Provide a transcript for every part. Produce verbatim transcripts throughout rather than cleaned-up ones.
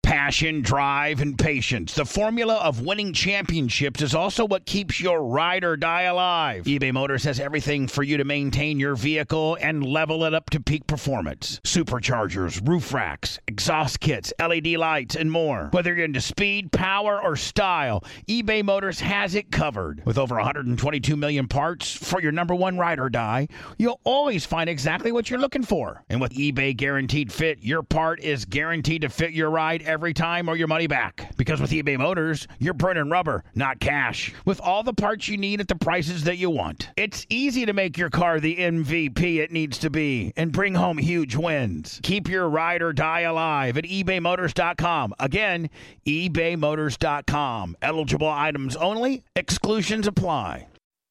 Passion, drive, and patience. The formula of winning championships is also what keeps your ride or die alive. eBay Motors has everything for you to maintain your vehicle and level it up to peak performance. Superchargers, roof racks, exhaust kits, L E D lights, and more. Whether you're into speed, power, or style, eBay Motors has it covered. With over one hundred twenty-two million parts for your number one ride or die, you'll always find exactly what you're looking for. And with eBay Guaranteed Fit, your part is guaranteed to fit your ride every time or your money back. Because with eBay Motors, you're burning rubber, not cash. With all the parts you need at the prices that you want. It's easy to make your car the M V P it needs to be and bring home huge wins. Keep your ride or die alive at ebay motors dot com. Again, ebay motors dot com. Eligible items only. Exclusions apply.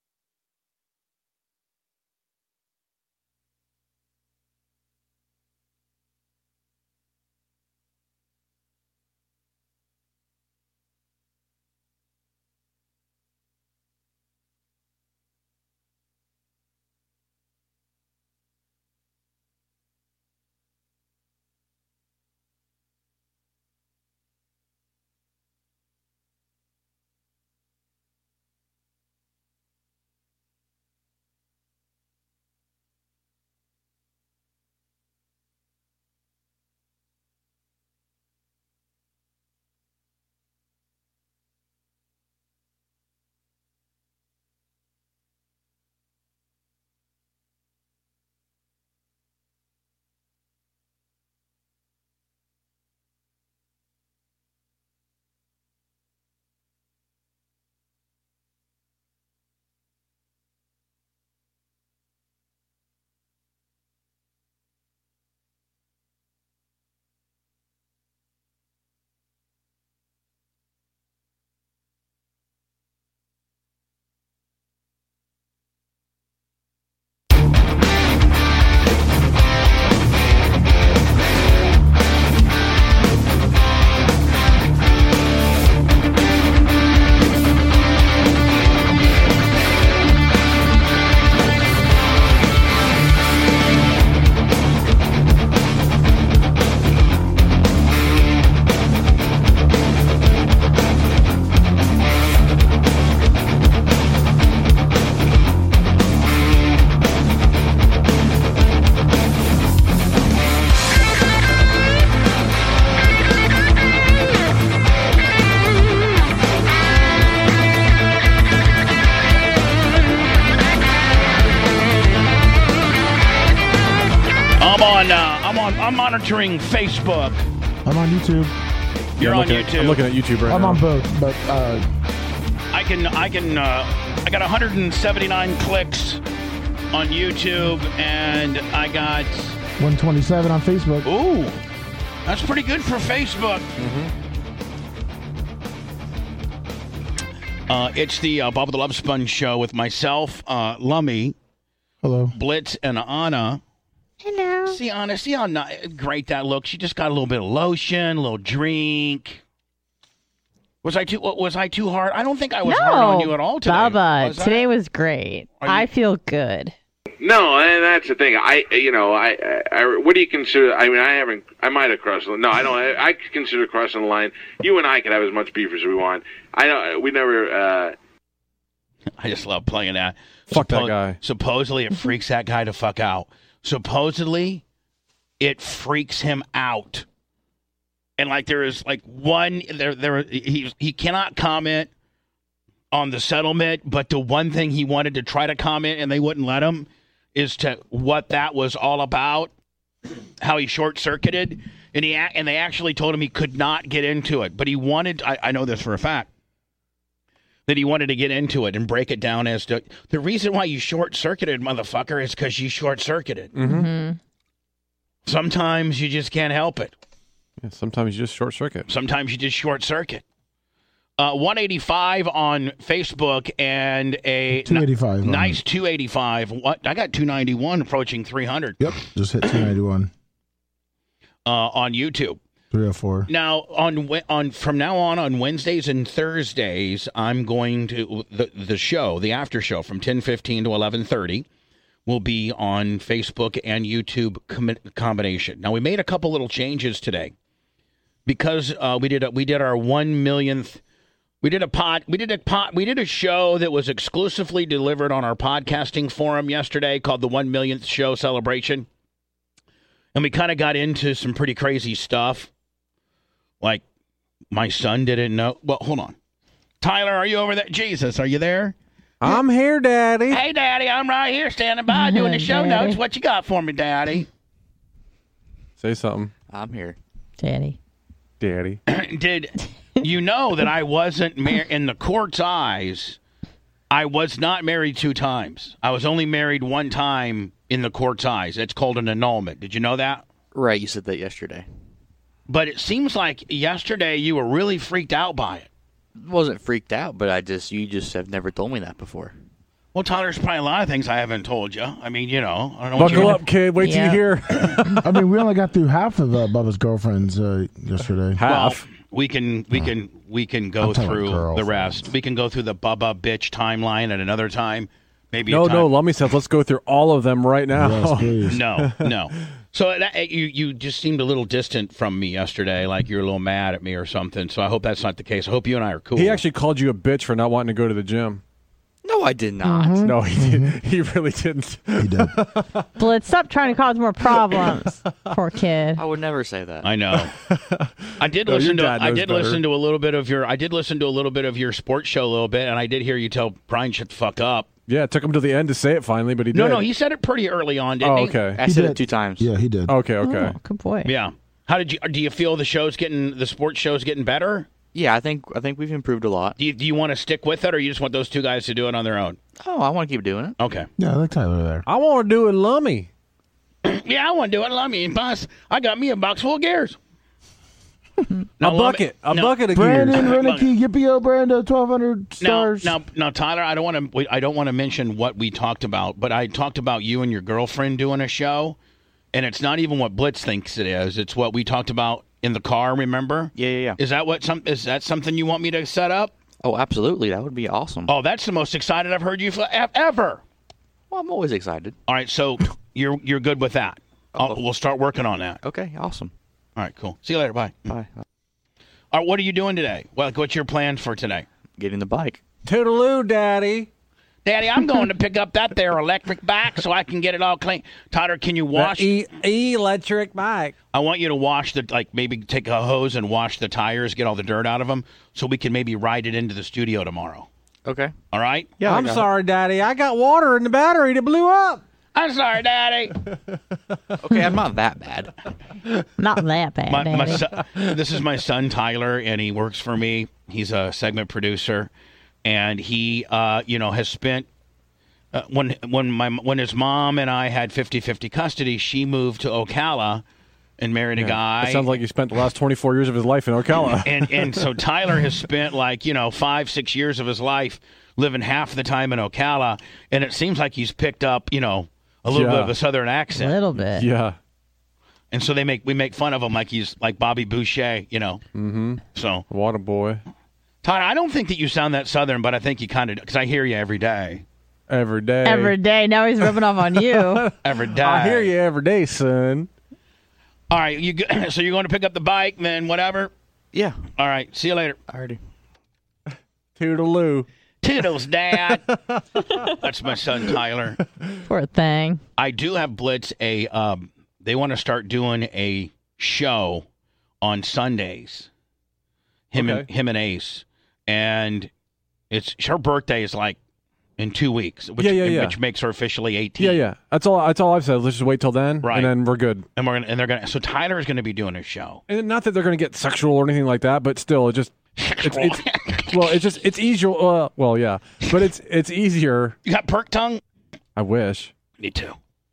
I'm monitoring Facebook. I'm on YouTube. You're yeah, on YouTube. YouTube. I'm looking at YouTube right I'm now. I'm on both, but uh, I can, I can, uh, I got one hundred seventy-nine clicks on YouTube, and I got one twenty-seven on Facebook. Ooh, that's pretty good for Facebook. Mm-hmm. Uh, it's the uh, Bob the Love Sponge show with myself, uh, Lummy, hello, Blitz, and Anna. Hello. See, Anna, see how not, great that looks. She just got a little bit of lotion, a little drink. Was I too? Was I too hard? I don't think I was no, hard on you at all today. Bubba, was today I? was great. Are you- I feel good. No, and that's the thing. I, you know, I, I, I, what do you consider? I mean, I haven't. I might have crossed the line. No, I don't. I, I consider crossing the line. You and I can have as much beef as we want. I don't. We never. Uh, I just love playing that. Fuck Suppo- that guy. Supposedly, it freaks that guy to fuck out. Supposedly, it freaks him out. And like there is like one there there he he cannot comment on the settlement, but the one thing he wanted to try to comment and they wouldn't let him is to what that was all about, how he short circuited, and he and they actually told him he could not get into it, but he wanted. I, I know this for a fact. That he wanted to get into it and break it down as to the reason why you short-circuited, motherfucker, is because you short-circuited. Mm-hmm. Mm-hmm. Sometimes you just can't help it. Yeah, sometimes you just short circuit. Sometimes you just short-circuit. Uh, one eighty-five on Facebook and a two eighty-five. n- nice two eighty-five. What I got two ninety-one approaching three hundred. Yep, just hit two ninety-one. Uh, on YouTube. three oh four. Now on Wed- on from now on on Wednesdays and Thursdays, I'm going to the the show, the after show from ten fifteen to eleven thirty will be on Facebook and YouTube com- combination. Now we made a couple little changes today because uh, we did a, we did our one millionth. We did a pod. We did a pod. We did a show that was exclusively delivered on our podcasting forum yesterday, called the one millionth show celebration, and we kind of got into some pretty crazy stuff. Like, my son didn't know. Well, hold on, Tyler, are you over there? Jesus, are you there? I'm here, Daddy. Hey, Daddy, I'm right here, standing by, doing the show Daddy. notes. What you got for me, Daddy? Say something, I'm here. Daddy. Daddy. Did you know that I wasn't mar- in the court's eyes? I was not married two times. I was only married one time in the court's eyes. It's called an annulment. Did you know that? Right, you said that yesterday. But it seems like yesterday you were really freaked out by it. Wasn't freaked out, but I just you just have never told me that before. Well, Tyler, there's probably a lot of things I haven't told you. I mean, you know, I don't know. What Buckle you up, kid. Wait Yeah. till you hear. I mean, we only got through half of uh, Bubba's girlfriends uh, yesterday. Well, Half. we can we can we can go I'm talking through girls. the rest. We can go through the Bubba bitch timeline at another time. Maybe no, a time. no, Lummy says let's go through all of them right now. Yes, please. No, no. So that, you you just seemed a little distant from me yesterday, like you're a little mad at me or something. So I hope that's not the case. I hope you and I are cool. He actually called you a bitch for not wanting to go to the gym. No, I did not. Mm-hmm. No, he did. He really didn't. He did. Blitz, stop trying to cause more problems. Poor kid. I would never say that. I know. I did No, listen your to dad I knows did better. listen to a little bit of your I did listen to a little bit of your sports show a little bit, and I did hear you tell Brian shut the fuck up. Yeah, it took him to the end to say it finally, but he No, did. no, he said it pretty early on, didn't Oh, he? okay. I He said did. it two times. Yeah, he did. Okay, okay. Oh, good boy. Yeah. How did you do? You feel the show's getting the sports show's getting better? Yeah, I think I think we've improved a lot. Do you, do you want to stick with it, or you just want those two guys to do it on their own? Oh, I want to keep doing it. Okay. Yeah, I like Tyler there. I want to do it, Lummy. Yeah, I want to do it. I mean, boss, I got me a box full of gears. Now, a bucket. A no, bucket of Brandon gears. Renicky, Yippee-O, Brando, twelve hundred Now, stars. now, now, Tyler, I don't want to. I don't want to mention what we talked about, but I talked about you and your girlfriend doing a show, and it's not even what Blitz thinks it is. It's what we talked about in the car. Remember? Yeah, yeah, yeah. Is that what some? Is that something you want me to set up? Oh, absolutely. That would be awesome. Oh, that's the most excited I've heard you for, ever. Well, I'm always excited. All right, so you're you're good with that. I'll, we'll start working on that. Okay, awesome. All right, cool. See you later. Bye. Bye. All right, what are you doing today? Well, what's your plan for today? Getting the bike. Toodaloo, Daddy. Daddy, I'm going to pick up that there electric bike so I can get it all clean. Tyler, can you wash? E- electric bike. I want you to wash the, like, maybe take a hose and wash the tires, get all the dirt out of them, so we can maybe ride it into the studio tomorrow. Okay. All right? Yeah. I I'm got it. sorry, Daddy. I got water in the battery that blew up. I'm sorry, Daddy. Okay, I'm not that bad. Not that bad, My, my Daddy. son, this is my son, Tyler, and he works for me. He's a segment producer, and he, uh, you know, has spent uh, when when my when his mom and I had fifty-fifty custody. She moved to Ocala and married a guy. It sounds like you spent the last twenty-four years of his life in Ocala. and and so Tyler has spent like you know five six years of his life living half the time in Ocala, and it seems like he's picked up you know a little Yeah. bit of a southern A accent. little bit. Yeah. And so they make we make fun of him like he's like Bobby Boucher, you know. Mm-hmm. So What a boy. Tyler, I don't think that you sound that southern, but I think you kind of because I hear you every day, Every day. Every day. Now he's rubbing off on you. every day. I hear you every day, son. All right, you go, so you're going to pick up the bike, then whatever. Yeah. All right, see you later. Already. Toodaloo. Toodles, Dad. That's my son Tyler. Poor thing. I do have Blitz a. Um, they want to start doing a show on Sundays. Him and Okay. him and Ace, and it's her birthday is like in two weeks, which, Yeah, yeah, yeah. which makes her officially eighteen. Yeah, yeah. That's all. That's all I've said. Let's just wait till then, Right. and then we're good. And we're gonna, and they're gonna. So Tyler is gonna be doing a show. And not that they're going to get sexual or anything like that, but still, it just it's, it's well, it's just it's easier. Uh, well, yeah, but it's it's easier. You got perk tongue? I wish. Me too.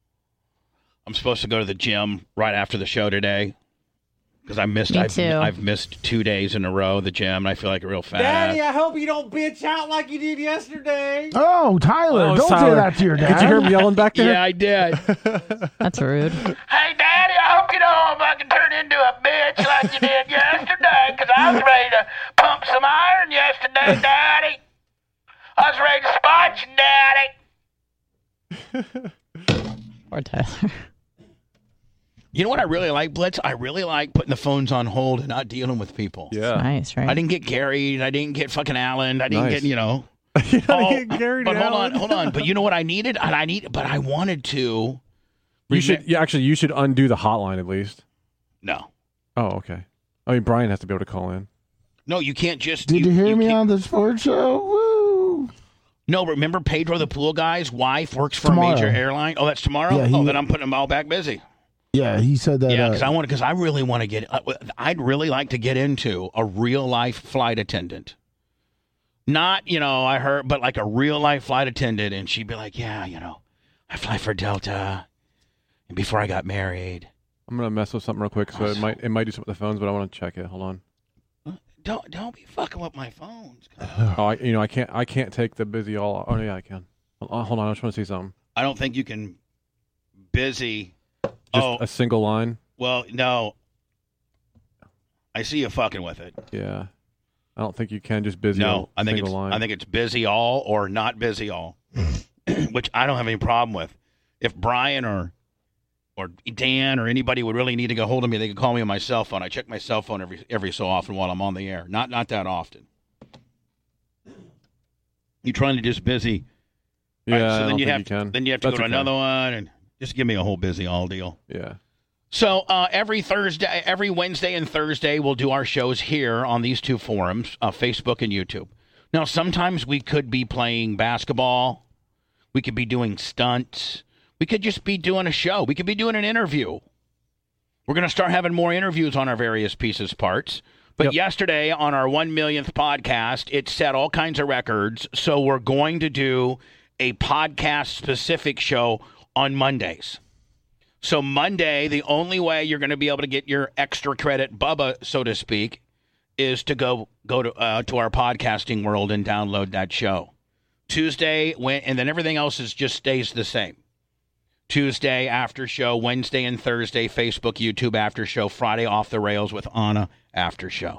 I'm supposed to go to the gym right after the show today because I missed. Me I've, too. I've missed two days in a row the gym, and I feel like a real fat ass. I hope you don't bitch out like you did yesterday. Oh, Tyler, Oh, don't Tyler. say that to your dad. Did you hear him yelling back there? Yeah, I did. That's rude. Hey, Daddy, I hope you don't fucking turn into a bitch like you did yesterday, because I was ready to pump some iron yesterday, Daddy. I was ready to spot you, Daddy. Poor Tyler. You know what I really like, Blitz? I really like putting the phones on hold and not dealing with people. Yeah. Nice, right? I didn't get carried. I didn't get fucking Allen. I didn't Nice. get, you know. You gotta Oh, get Gary but hold Allen. on, hold on. But you know what I needed? And I need, but I wanted to. You should. Yeah, actually, you should undo the hotline at least. No. Oh, okay. I mean, Brian has to be able to call in. No, you can't just. Did you, hear me can't- on the sports show? Woo! No, remember Pedro the pool guy's wife works for Tomorrow. a major airline? Oh, that's tomorrow? Yeah, he- oh, then I'm putting them all back busy. Yeah, he said that. Yeah, uh, because I want because I really want to get. Uh, I'd really like to get into a real life flight attendant. Not, you know, I heard, but like a real life flight attendant, and she'd be like, "Yeah, you know, I fly for Delta, and before I got married." I'm gonna mess with something real quick, so it might it might do something with the phones, but I want to check it. Hold on. Don't don't be fucking with my phones. Oh, I, you know, I can't I can't take the busy all. Oh yeah, I can. Hold hold on, I just want to see something. I don't think you can busy. Just oh, a single line. well, no. I see you fucking with it. Yeah. I don't think you can just busy. No, a I think single it's line. I think it's busy all or not busy all, which I don't have any problem with. If Brian or or Dan or anybody would really need to get hold of me, they could call me on my cell phone. I check my cell phone every every so often while I'm on the air. Not not that often. You trying to just busy? Yeah, All right, so I then don't you think have you to, can. then you have to That's go to okay. another one and just give me a whole busy all deal. Yeah. So uh, every Thursday, every Wednesday and Thursday, we'll do our shows here on these two forums, uh, Facebook and YouTube. Now, sometimes we could be playing basketball. We could be doing stunts. We could just be doing a show. We could be doing an interview. We're going to start having more interviews on our various pieces parts. But Yep. yesterday on our one millionth podcast, it set all kinds of records. So we're going to do a podcast-specific show on Mondays. So Monday, the only way you're going to be able to get your extra credit, Bubba, so to speak, is to go go to uh, to our podcasting world and download that show. Tuesday, when, and then everything else is just stays the same. Tuesday after show, Wednesday and Thursday, Facebook, YouTube after show, Friday off the rails with Anna after show.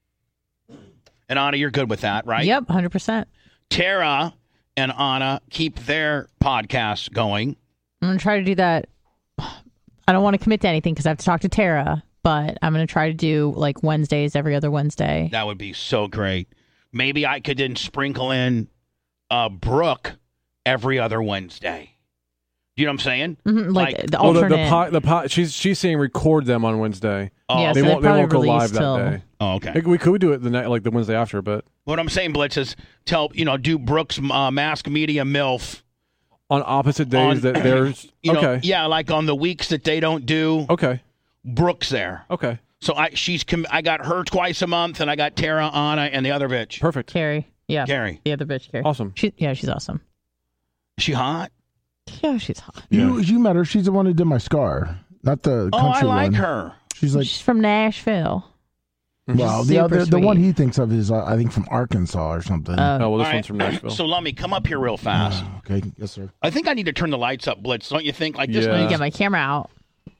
And Anna, you're good with that, right? Yep, one hundred percent. Tara and Anna keep their podcasts going. I'm going to try to do that. I don't want to commit to anything because I have to talk to Tara, but I'm going to try to do like Wednesdays every other Wednesday. That would be so great. Maybe I could then sprinkle in uh, Brooke every other Wednesday. Do you know what I'm saying? Mhm, like, Like- the Oh, the, alternate. the pot, the pot. She's she's saying record them on Wednesday. Oh, Yeah, they so won't. they They won't go probably live release that till- day. oh, okay. Like, we could do it the night, like the Wednesday after, but What I'm saying, Blitz, is tell, you know, do Brooke's uh, Mask Media MILF. on opposite days On- that there's You know, okay, yeah, like on the weeks that they don't do, okay, Brooke's there. okay, So I she's com- I got her twice a month, and I got Tara, Anna, and the other bitch. perfect, Carrie. Yeah. Carrie. The other bitch, Carrie. awesome. She, yeah, she's awesome. Is she hot? Yeah, she's hot. You you met her. She's the one who did my scar, not the Oh, I country like one. her. She's like, she's from Nashville. wow. The super other, the one sweet. he thinks of is, uh, I think, from Arkansas or something. Uh, Oh well, this All one's right. from Nashville. So let me come up here real fast. Ah, okay, yes, sir. I think I need to turn the lights up, Blitz. Don't you think? Like this. Yeah. Let me thing- get my camera out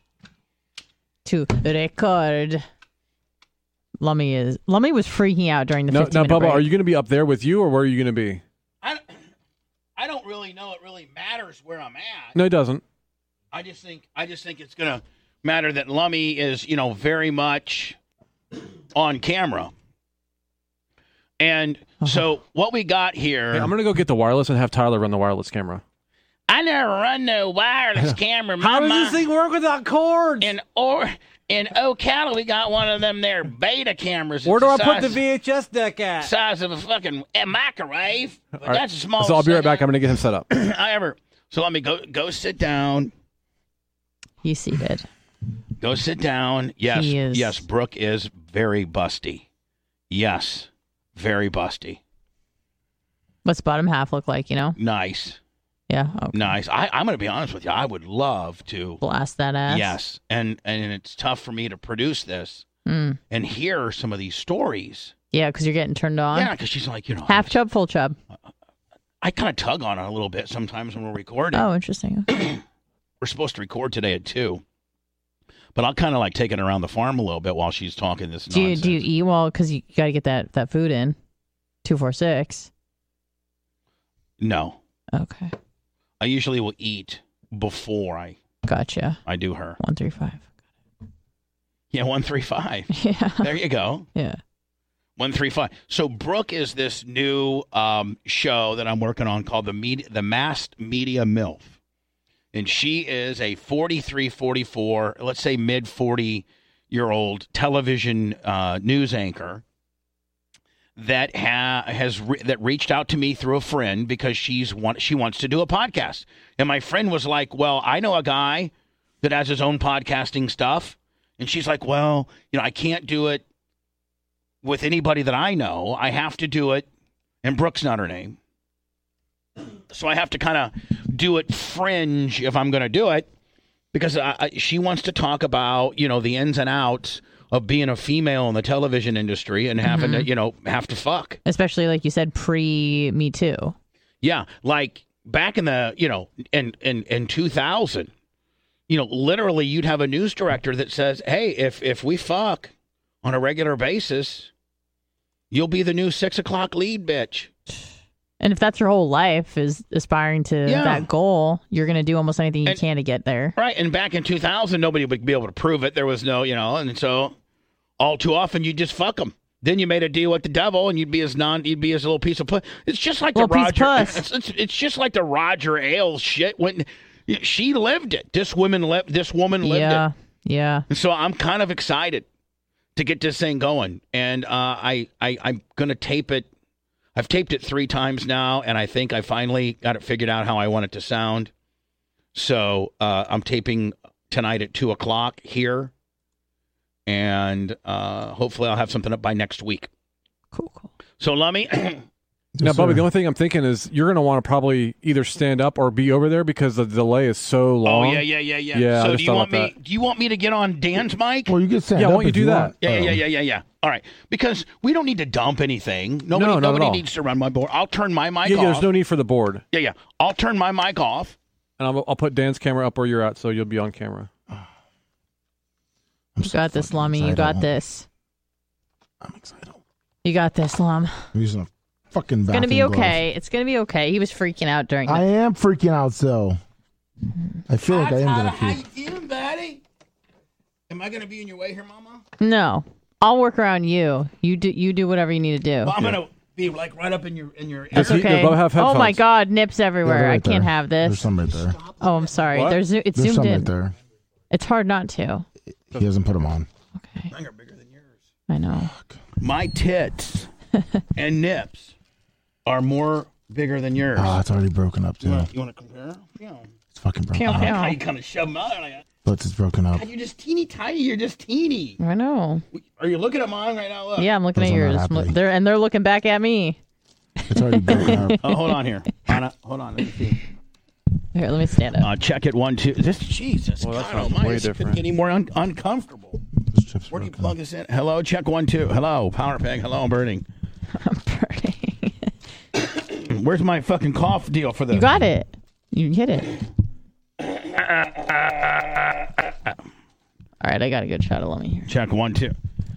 to record. Lummy is Lummy was freaking out during the No, fifteen now, minute Bubba, break. are you going to be up there with you, or where are you going to be? I, I don't really know. It really matters where I'm at. No, it doesn't. I just think I just think it's gonna matter that Lummy is, you know, very much on camera. And so what we got here, Hey, I'm going to go get the wireless and have Tyler run the wireless camera. I never run no wireless camera. My, my- work without cords? in or in Ocala we got one of them there beta cameras. Where It's do I the put the size- V H S deck at? Size of a fucking a microwave. But All right. that's a small. So I'll be right back. I'm setup going to get him set up. I ever. So let me go go sit down. He's seated. Go sit down. Yes, He is- yes. Brooke is very busty. Yes, very busty. What's bottom half look like? You know? Nice, Yeah. Okay. nice. I, I'm going to be honest with you. I would love to. Blast that ass. Yes, and and it's tough for me to produce this Mm. and hear some of these stories. Yeah, because you're getting turned on. Yeah, because she's like, you know, Half chub, full chub. I kind of tug on her a little bit sometimes when we're recording. Oh, interesting. We're supposed to record today at two, but I'll kind of like taking her around the farm a little bit while she's talking this Do you nonsense. do you eat well? Because you got to get that that food in. Two four six. No, Okay, I usually will eat before I gotcha. I do her. One three five. Yeah, one three five. Yeah. There you go. Yeah. one three five. So Brooke is this new um, show that I'm working on called the Media, the Masked Media MILF. And she is a forty-three, forty-four, let's say mid forty-year-old television uh, news anchor that ha- has re- that reached out to me through a friend because she's want- she wants to do a podcast. And my friend was like, well, I know a guy that has his own podcasting stuff. And she's like, well, you know, I can't do it with anybody that I know. I have to do it, and Brooke's not her name. So I have to kind of do it fringe if I'm going to do it, because I, I, she wants to talk about, you know, the ins and outs of being a female in the television industry and having Mm-hmm. to, you know, have to fuck. Especially like you said, pre Me Too. Yeah, like back in the, you know, in, in, in two thousand, you know, literally you'd have a news director that says, hey, if if we fuck on a regular basis, you'll be the new six o'clock lead, bitch. And if that's your whole life is aspiring to Yeah. that goal, you're going to do almost anything you And- can to get there. Right, and back in two thousand, nobody would be able to prove it. There was no, you know, and so all too often you just fuck them. Then you made a deal with the devil, and you'd be his non, you'd be his little piece of puss. It's just like the Little piece of Roger. puss. It's, it's, it's just like the Roger Ailes shit. When she lived it, this woman lived. This woman lived Yeah. it. Yeah. And so I'm kind of excited to get this thing going, and uh, I, I I'm gonna tape it. I've taped it three times now, and I think I finally got it figured out how I want it to sound. So uh, I'm taping tonight at two o'clock here, and uh, hopefully I'll have something up by next week. Cool, cool. So Lummy, Now, Yes, Bubby, sir. the only thing I'm thinking is you're going to want to probably either stand up or be over there because the delay is so oh long. yeah, yeah, yeah, yeah. Yeah, I so just do you thought want about me? Do you want me to get on Dan's mic? Well, you can stand Yeah, up why don't you if do that? want. Yeah, yeah, Oh. yeah, yeah, yeah, yeah. All right, because we don't need to dump anything. Nobody, No, not at nobody all. needs to run my board. I'll turn my mic Yeah, yeah, off. there's no need for the board. Yeah, yeah. I'll turn my mic off. And I'll, I'll put Dan's camera up where you're at so you'll be on camera. I'm You so got this, fucking Lummy. You excited. got this. I'm excited. You got this, Lum. I'm using a fucking It's gonna be vacuum glove. okay. It's gonna be okay. He was freaking out during the I am freaking out, so I feel like I am gonna How you puke. feeling, buddy? Am I going to be in your way here, Mama? No. I'll work around you. You do you do whatever you need to do. Well, I'm going to be like right up in your in your. Does he- Okay. does Bubba have Oh my headphones? god, nips Yeah, everywhere. they're right I can't there. have There's this. some right there. Oh, I'm sorry. What? There's it's There's zoomed some in. right there. It's hard not to. He hasn't put them on. Okay. Mine are bigger than yours. I know. My tits and nips are more bigger than yours. Ah, it's already broken up too. you want you want to compare? Yeah. It's fucking broken Pew, up. pew. How you kind of shove them out like that? But it's broken up. God, you're just teeny tiny. You're just teeny. I know. Are you looking at mine right now? Look. Yeah, I'm looking Those at are not yours. happening. They're and they're looking back at me. It's already broken up. Oh, hold on here. Anna, hold on. Let me see. Here, let me stand up. Uh, check it one two. This Jesus. Well, that God sounds almighty, way this couldn't different. get any more un- uncomfortable. This chip's Where do you broken plug up. this in? Hello, check one two. Hello, power peg. Hello, birding. I'm burning. Where's my fucking cough deal for this? You got it. You hit it. All right, I got a good shot of Lummy here. Check one two.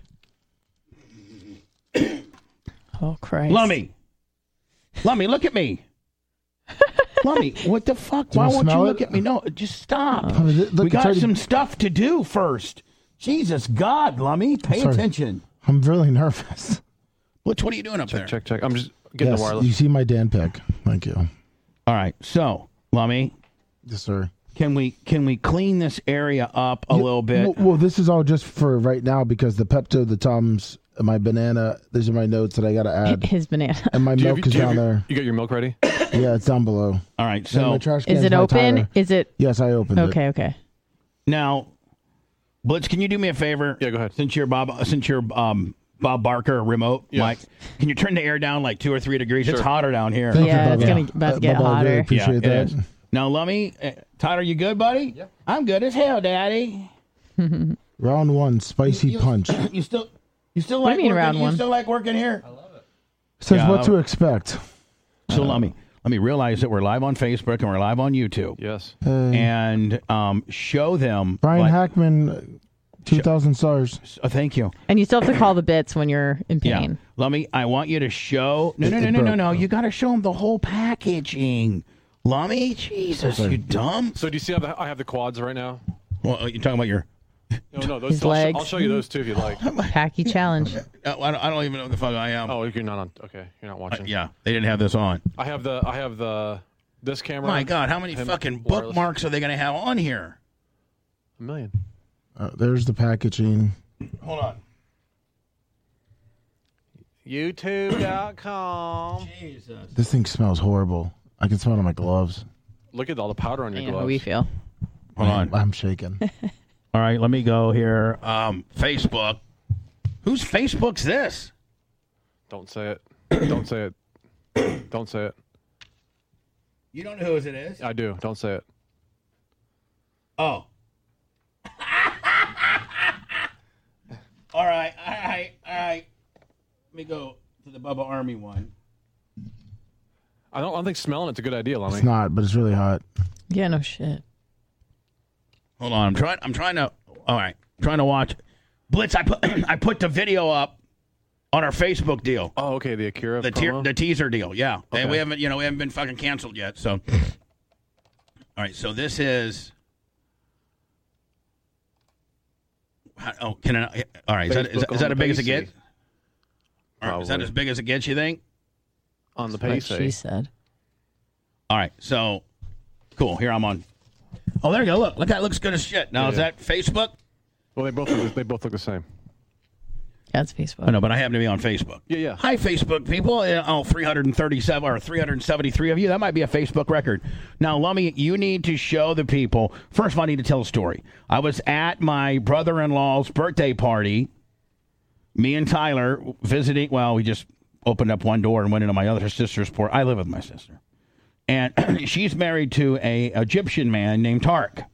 Oh Christ. Lummy. Lummy, look at me. Lummy, what the fuck? Do you Why wanna won't you smell look it? at me? No, just stop. Oh, look, we it's got already- some stuff to do first. Jesus God, Lummy, pay Sorry. attention. I'm really nervous. What, what are you doing up there? Check, check. I'm just getting Yes, the wireless. you see my Dan pick. Thank you. All right, so, Lummy, Yes, sir. can we can we clean this area up a Yeah, little bit? Well, well, this is all just for right now because the Pepto, the Tums, my banana. These are my notes that I got to add, His banana. and my Do you have- milk is do you have down your- there. You got your milk ready? Yeah, it's down below. All right, And so my trash Is can's it by open? Tyler. Is it Yes, I opened it. okay? Okay. now, Blitz, can you do me a favor? Yeah, go ahead. Since you're Bob, since you're um, Bob Barker remote, Yeah. Mike, can you turn the air down like two or three degrees? It's Sure. hotter down here. Thank Yeah, you, it's Bubba. gonna about to Uh, get Bubba, I really hotter. appreciate yeah, it that. is. Now, Lummy, uh, Tyler, you good, buddy? Yeah. I'm good as hell, Daddy. Round one, spicy You- punch. You still, you still What do like you mean working, round you one? still like working here? Says Yeah, what I- to expect. So let me let me realize that we're live on Facebook and we're live on YouTube, Yes. Hey, and um, show them. Brian like- Hackman, two thousand stars. Oh, thank you. And you still have to call the bits when you're in Yeah, pain. Lummy, I want you to show. No, no, It- no, it no, no, broke. no. You got to show them the whole packaging. Lummy, Jesus, Sorry. you dumb. So do you see how the, I have the quads right now? Well, you're talking about your No, no, those, His I'll, legs. Sh- I'll show you those too if you like. Packy challenge. Uh, I, don't, I don't even know what the fuck I am. Oh, you're not on. Okay, you're not Uh, watching. yeah, they didn't have this on. I have the. I have the. This camera. My God, how many and fucking wireless. bookmarks are they going to have on here? A million. Uh, there's the packaging. Hold on. YouTube dot com. Jesus. This thing smells horrible. I can smell it on my gloves. Look at all the powder on your You know gloves. how we feel. Hold on. I'm shaking. All right, let me go here. Um, Facebook. Whose Facebook's this? Don't say it. Don't say it. Don't say it. You don't know whose it is? I do. Don't say it. Oh. all right, all right, all right. Let me go to the Bubba Army one. I don't. I don't think smelling it's a good idea, Lummy. It's not, but it's really hot. Yeah, no shit. Hold on, I'm trying. I'm trying to. All right, I'm trying to watch Blitz. I put I put the video up on our Facebook deal, Oh, okay. The Akira the te- promo? the teaser deal. Yeah, and Okay. we haven't you know we haven't been fucking canceled yet. So, all right. So this is. How- Oh, can I? All right. Is that, is, that, Facebook is that on as the big as it P C. gets? All right, is that Probably. as big as it gets? You think? on the What P she C. said. All right. So, cool. Here I'm on. Oh, there you go. Look, look, that looks good as shit. Now, Yeah. is that Facebook? Well, they both look, they both look the same. Yeah, it's Facebook. I know, but I happen to be on Facebook. Yeah, yeah. Hi, Facebook people. Uh, Oh, three hundred thirty-seven or three hundred seventy-three of you. That might be a Facebook record. Now, Lummy, you need to show the people. First of all, I need to tell a story. I was at my brother-in-law's birthday party. Me and Tyler visiting. Well, we just opened up one door and went into my other sister's port. I live with my sister. And she's married to a Egyptian man named Tarek.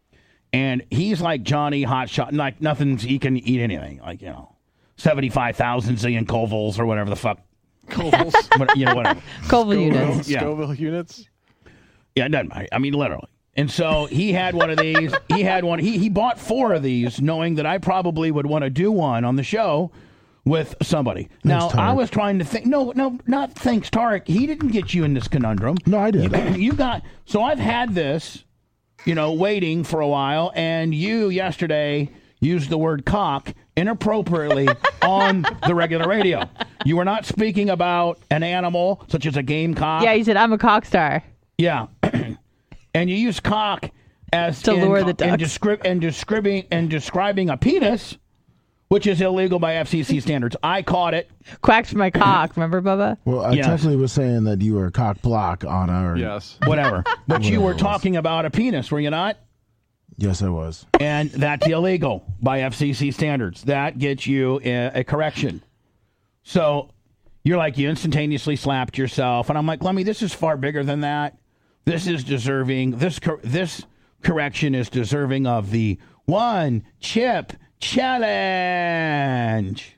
And he's like Johnny Hotshot. Like, nothing's, he can eat anything. Like, you know, seventy-five thousand zillion Kovols or whatever the fuck. Koval's. What, you know, whatever. Colville units. Yeah. Scoville units. Yeah, it doesn't matter. I mean, literally. And so he had one of these. He had one. He, he bought four of these, knowing that I probably would want to do one on the show with somebody. Now, Thanks, Tarek. I was trying to think. No, no, not thanks, Tarek. He didn't get you in this conundrum. No, I did. You, you got. So I've had this, you know, waiting for a while, and you yesterday used the word cock inappropriately on the regular radio. You were not speaking about an animal such as a gamecock. Yeah, you said I'm a cock star. Yeah. And you use cock as To in, lure the in ducks. descri- and describing and describing a penis, which is illegal by F C C standards. I caught it. Quacked for my cock. Remember, Bubba? Well, I Yes. technically was saying that you were a cock block on our. Yes. Whatever. But you Whatever were it was. talking about a penis, were you not? Yes, I was. And that's illegal by F C C standards. That gets you a, a correction. So you're like, you instantaneously slapped yourself. And I'm like, Lemmy, this is far bigger than that. This is deserving. This cor- this correction is deserving of the one chip challenge.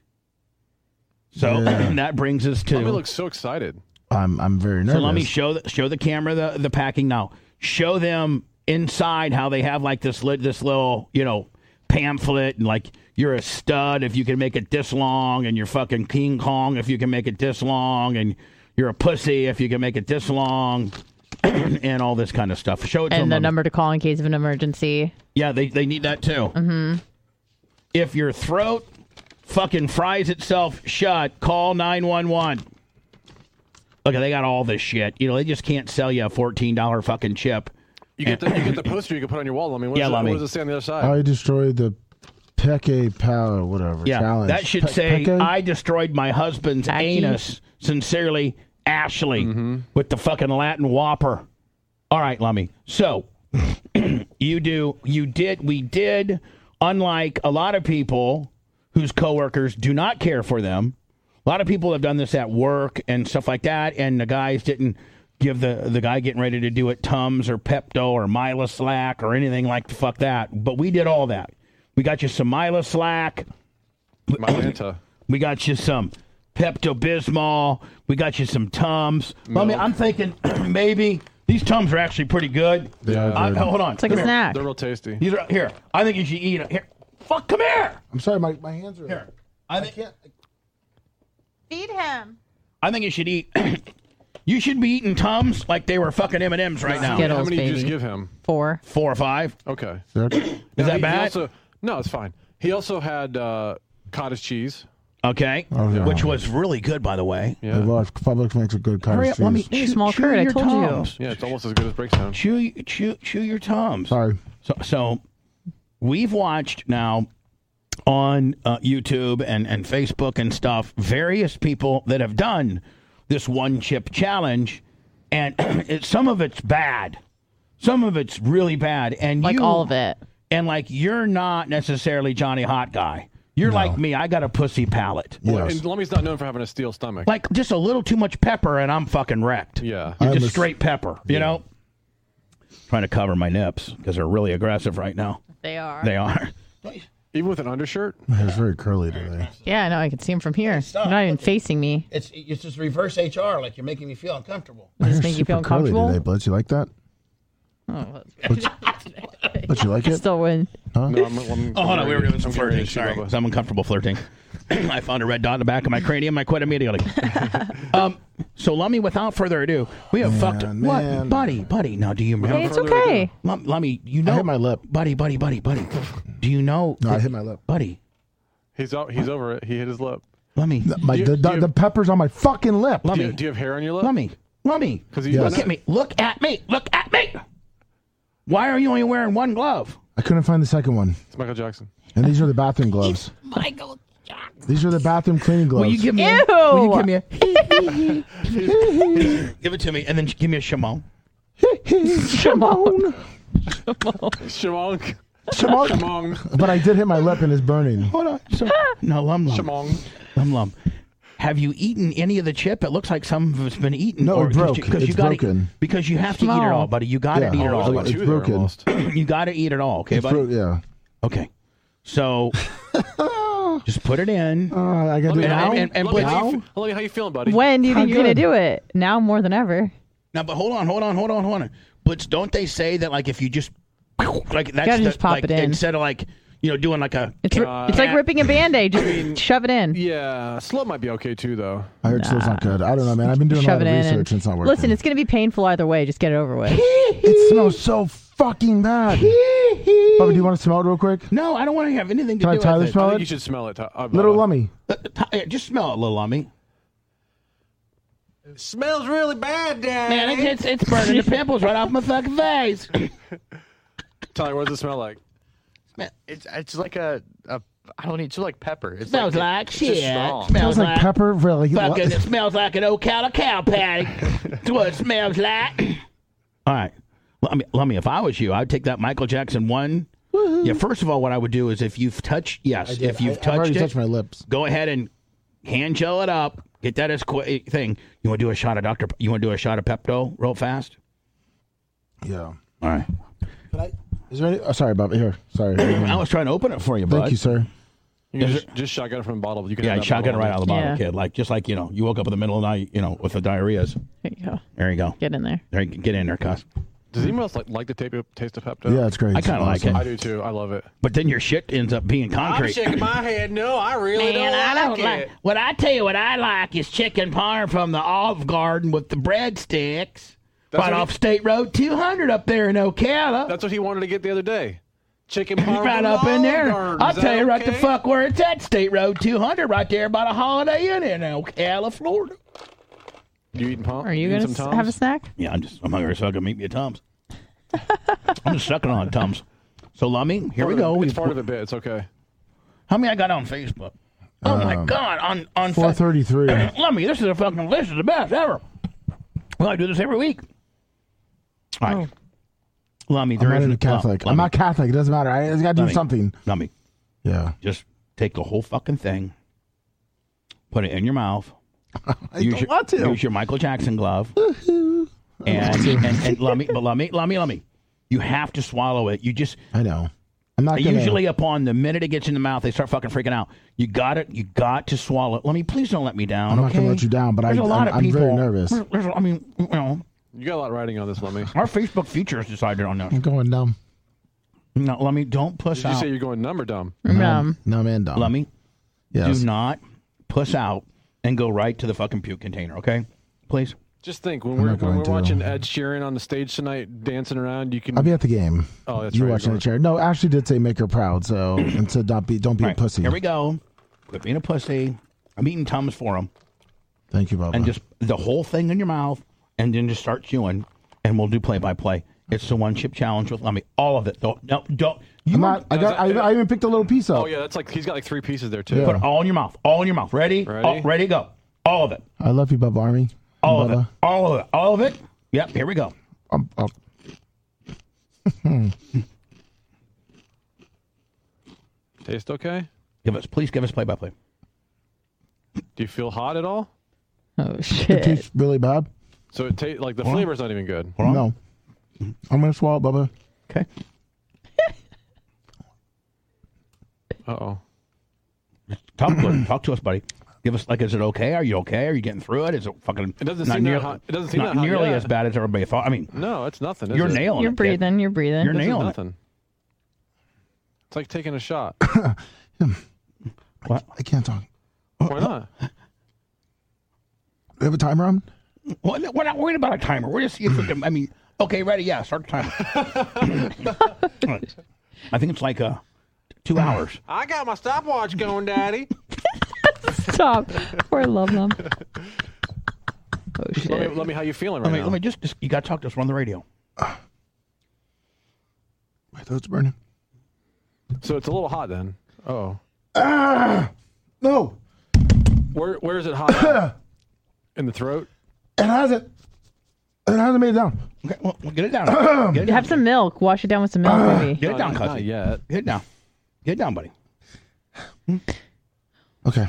So Yeah. that brings us to. Lummy looks so excited. I'm I'm very nervous. So let me show the, show the camera the, the packing now. Show them inside how they have like this lit this little you know pamphlet and like you're a stud if you can make it this long and you're fucking King Kong if you can make it this long and you're a pussy if you can make it this long and all this kind of stuff. Show it to And the them. number to call in case of an emergency. Yeah, they they need that too. Mm-hmm. If your throat fucking fries itself shut, call nine one one. Look, they got all this shit. You know, they just can't sell you a fourteen dollar fucking chip. You get the you get the poster you can put on your wall. Lummy. What, Yeah, does it, Lummy. what does it say on the other side? I destroyed the Peke Power, whatever. Yeah, challenge. that should Pe- say, Peke? I destroyed my husband's Tacky. anus. Sincerely, Ashley, with the fucking Latin Whopper. All right, Lummy. So, you do, you did, we did, unlike a lot of people whose coworkers do not care for them. A lot of people have done this at work and stuff like that, and the guys didn't give the, the guy getting ready to do it Tums or Pepto or Milaslack or anything like the fuck that. But we did all that. We got you some Milaslack. Mylanta. We got you some Pepto-Bismol. We got you some Tums. Well, I mean, I'm thinking maybe these Tums are actually pretty good. Yeah, I, they're- hold on. It's like a Come here. snack. They're real tasty. These are here. I think you should eat it. Here. Fuck, come here. I'm sorry, my, my hands are Here. I I think can't. Feed him. I think you should eat. You should be eating Tums like they were fucking M and M's right now. Skittles. How many did you baby. just give him? Four. Four or five. Okay. Is Is that He- he bad? also- No, it's fine. He also had uh, cottage cheese. Okay, Oh, yeah. which was really good, by the way. Yeah. Yeah. Well, Publix makes a good Hurry cottage up, let me cheese. Hey, chew- small chew curd, I your told you. Tums. Yeah, it's almost as good as Breakdown. Chew, chew, chew your Tums. Sorry. So, so we've watched now on uh, YouTube and, and Facebook and stuff various people that have done this one chip challenge, and it, some of it's bad, some of it's really bad, and Like you, all of it. And like you're not necessarily Johnny Hot Guy. You're No. like me. I got a pussy palate. Well, Yes. and Lummy's not known for having a steel stomach. Like just a little too much pepper, and I'm fucking wrecked. Yeah. You're I'm just a- straight pepper. You know. Trying to cover my nips because they're really aggressive right now. They are. They are. Even with an undershirt? It's very curly today. Yeah, I know. I can see them from here. You're not even facing me. It's it's just reverse H R. Like you're making me feel uncomfortable. Does You're this make you feel super curly uncomfortable? today, Blitz. You like that? Oh, But you like it? still win. No, I'm, I'm, Oh, hold on. We were doing some I'm flirting. getting Sorry. Bubba. So I'm uncomfortable flirting. I found a red dot in the back of my cranium. I quit immediately. um, so, Lummy, without further ado, we have Man, fucked. What? man. Buddy, buddy. Now, do you remember? Hey, it's further okay. Lum, Lummy, you know. I hit my lip. Buddy, buddy, buddy, buddy. Do you know? No, I that- hit my lip. Buddy, He's, out, he's over it. He hit his lip. Lummy. My, Do you- the, do the, you- the pepper's on my fucking lip. Do Lummy. you, do you have hair on your lip? Lummy. Lummy. 'Cause you- Yes. Look at me. Look at me. Look at me. Why are you only wearing one glove? I couldn't find the second one. It's Michael Jackson. And these are the bathroom gloves. Michael. These are the bathroom cleaning gloves. Will you give me? A, Ew. will you give me a? Give it to me, and then give me a Shimon. Shimon. Shimong. Shimon. Shimong. But I did hit my lip and it's burning. Hold on. So, no, Lum Lum. Shimong. Lum Lum. Have you eaten any of the chip? It looks like some of it's been eaten. No, or, it broke. You, you It's gotta, broken. Because you have to eat it Small. all, buddy. You got to Yeah. eat it Oh, all. There's like it's two there broken. almost. You got to eat it all, okay, It's buddy? bro- yeah. Okay. So, just put it in. Uh, I gotta do it And- now. and- and- and Let me, Blitz- how you, fe- let me how you feeling, buddy? When do you How think you're going to good? do it? Now more than ever. Now, but hold on, hold on, hold on, hold on. But don't they say that like if you just like that's gotta the, just pop like, it in. instead of like you know doing like a It's, ri- Uh, it's like ripping a Band-Aid. Just shove it in. Yeah, slow might be okay too, though. I heard it's not good. I don't know, man. I've been doing a Shove lot it of in. research And, and it's not working. listen, it's going to be painful either way. Just get it over with. It smells so fucking bad. Bubba, do you want to smell it real quick? no, I don't want to have anything to Can I do Tyler with it. smell I it? think you should smell it. Uh, Little Bubba. Lummy. Uh, Ty- yeah, just smell it, little Lummy. It smells really bad, Dad. Man, it's, it's it's burning the pimples right off my fucking face. Tyler, what does it smell like? It's it's like a, a I don't need. It's like pepper. It Smells like it's just shit. strong. Smells Smells like like pepper. Really? fucking. What? It smells like an Ocala cow patty. That's what it smells like. All right, let me let me. If I was you, I'd take that Michael Jackson one. Yeah. First of all, what I would do is if you've touched, yes, if you've I, I've already touched it, touched my lips. go ahead and hand gel it up. Get that as quick thing. You want to do a shot of Doctor You want to do a shot of Pepto real fast? Yeah. All right. Can I? Is there any? Oh, sorry, Bubba. Here. Sorry. I was trying to open it for you, bud. Thank you, sir. You can just, just shotgun it from a bottle. You can Yeah, have that shotgun it bottle right out of the bottle, Yeah. kid. Like just like you know, you woke up in the middle of the night, you know, with the diarrheas. There you go. There you go. Get in there. There, you- get in there, cuss. Does anyone else like, like the tape, taste of Pepto? Yeah, it's great. I kinda It's like awesome. it. I do too. I love it. But then your shit ends up being concrete. my head. No, I really Man, I don't like. What I tell you, what I like is chicken parm from the Olive Garden with the breadsticks, That's right what off he- State Road two hundred up there in Ocala. That's what he wanted to get the other day. Chicken parm. Right from up in Olive there. Garden. I'll Is tell that you right the okay? fuck where it's at. State Road two hundred, right there by the Holiday Inn in Ocala, Florida. You eating pom? Are you eating going some to have a Toms? snack? Yeah, I'm just I'm hungry, so I can meet me at Tom's. I'm just sucking on it, Tom's. So, Lummy, here we Part of go. it- It's We- part of a bit. It's okay. How many I got on Facebook? Oh my Um, God! On on four Fa- thirty-three. Lummy, this is a fucking this is the best ever. Well, I do this every week. All right, Lummy, I'm there not isn't even Catholic. Lummy, I'm not Catholic. It doesn't matter. I just got to do Lummy. something. Lummy, Yeah. just take the whole fucking thing, put it in your mouth. I use don't your, want to. Use your Michael Jackson glove. and, and and Lummy, but Lummy, Lummy, Lummy, you have to swallow it. You just I know. I'm not gonna. usually upon the minute it gets in the mouth, they start fucking freaking out. You got it. You got to swallow it. Lummy, please don't let me down. I'm not okay? gonna let you down, but I, There's a lot I'm, of I'm people. very nervous. There's- there's- I mean, you know, You got a lot riding on this, Lummy. our Facebook futures decided on this. I'm going numb. No, Lummy, don't puss Did you out. say you're going numb or dumb? Um, Numb and dumb. Lummy, Yes. do not puss out and go right to the fucking puke container, okay? Please. Just think when I'm we're not when going we're to. watching Ed Sheeran on the stage tonight dancing around. You can. I'll be at the game. Oh, that's You're right. watching You're the chair. No, Ashley did say make her proud. So and said don't be don't be All a right, pussy. Here we go. Quit being a pussy. I'm eating Tums for him. Thank you, Bubba. And just the whole thing in your mouth, and then just start chewing, and we'll do play by play. It's the one chip challenge with Lummy. All of it. Don't no don't. You I'm not, I got. I, I even picked a little piece up. Oh yeah, that's like he's got like three pieces there too. Yeah. put it all in your mouth. All in your mouth. Ready? Ready? All, ready? Go. All of it. I love you, Bubba Army. All of Bubba. it. All of it. All of it. Yep. Here we go. Um, um, Taste okay? Give us, please give us play by play. Do you feel hot at all? Oh it shit! tastes really bad. So it tastes like the flavor's not even good. Hold on. No, I'm gonna swallow, it, Bubba. Okay. Uh oh. Talk to us. Talk to us, buddy. Give us like, is it okay? Are you okay? Are you getting through it? Is it fucking? It doesn't not seem that near- hot. It doesn't seem not that hot nearly yet. as bad as everybody thought. I mean, No, it's nothing. Is you're it? nailing You're it. kid. breathing. You're breathing. You're This is nailing it. nothing. It's like taking a shot. What? I can't talk. Why not? Do you have a timer on? Well, we're not worried about a timer. We're just see if we can. I mean, okay, ready? Yeah, start the timer. I think it's like uh, two hours. I got my stopwatch going, Daddy. Stop. Poor Love Lum. Oh Let me, shit! let me how you feeling right Let me, now? let me just, just. You got to talk to us. We're on the radio. My throat's burning. So it's a little hot then. Oh, Ah, no, where where is it hot? In the throat. it hasn't. It hasn't made it down. Okay, well, well, get it down. Get it down. Have some milk. Wash it down with some milk, maybe. Get it No, down, not, cousin. not yet. Get it down. Get it down, buddy. Okay.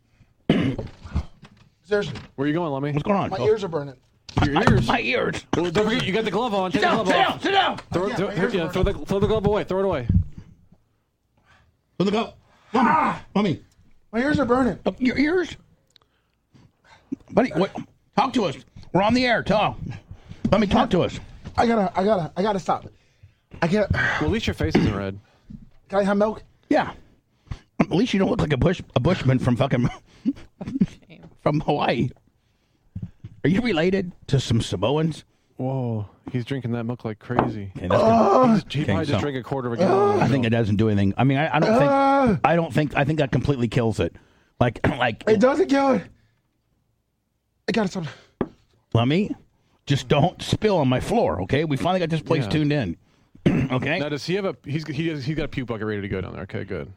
Seriously, Where you going, Lummy? What's going on? my Oh, ears are burning. Your ears. My ears. Well, don't forget, you got the glove on. Sit Take the down. glove Sit off. down. Sit down. Throw, Yeah, throw, my here, ears are yeah, throw, the, throw the glove away. Throw it away. Let me go. Ah, let me. My ears are burning. Oh, your ears, buddy. What? Talk to us. We're on the air. Talk. Let me talk to us. I gotta. I gotta. I gotta stop. I can't. Well, at least your face isn't red. Can I have milk? Yeah. At least you don't look like a bush a bushman from fucking from Hawaii. Are you related to some Samoans? Whoa, he's drinking that milk like crazy. Okay, that's good. He Okay, probably so- just drank a quarter of a gallon. I think it doesn't do anything. I mean, I, I don't think. Ah, I don't think. I think that completely kills it. Like, like. it doesn't kill it. I gotta stop. Let me. Just don't spill on my floor, okay? We finally got this place Yeah. tuned in. Okay. Now, does he have a? He's he has, he's got a puke bucket ready to go down there. Okay, good.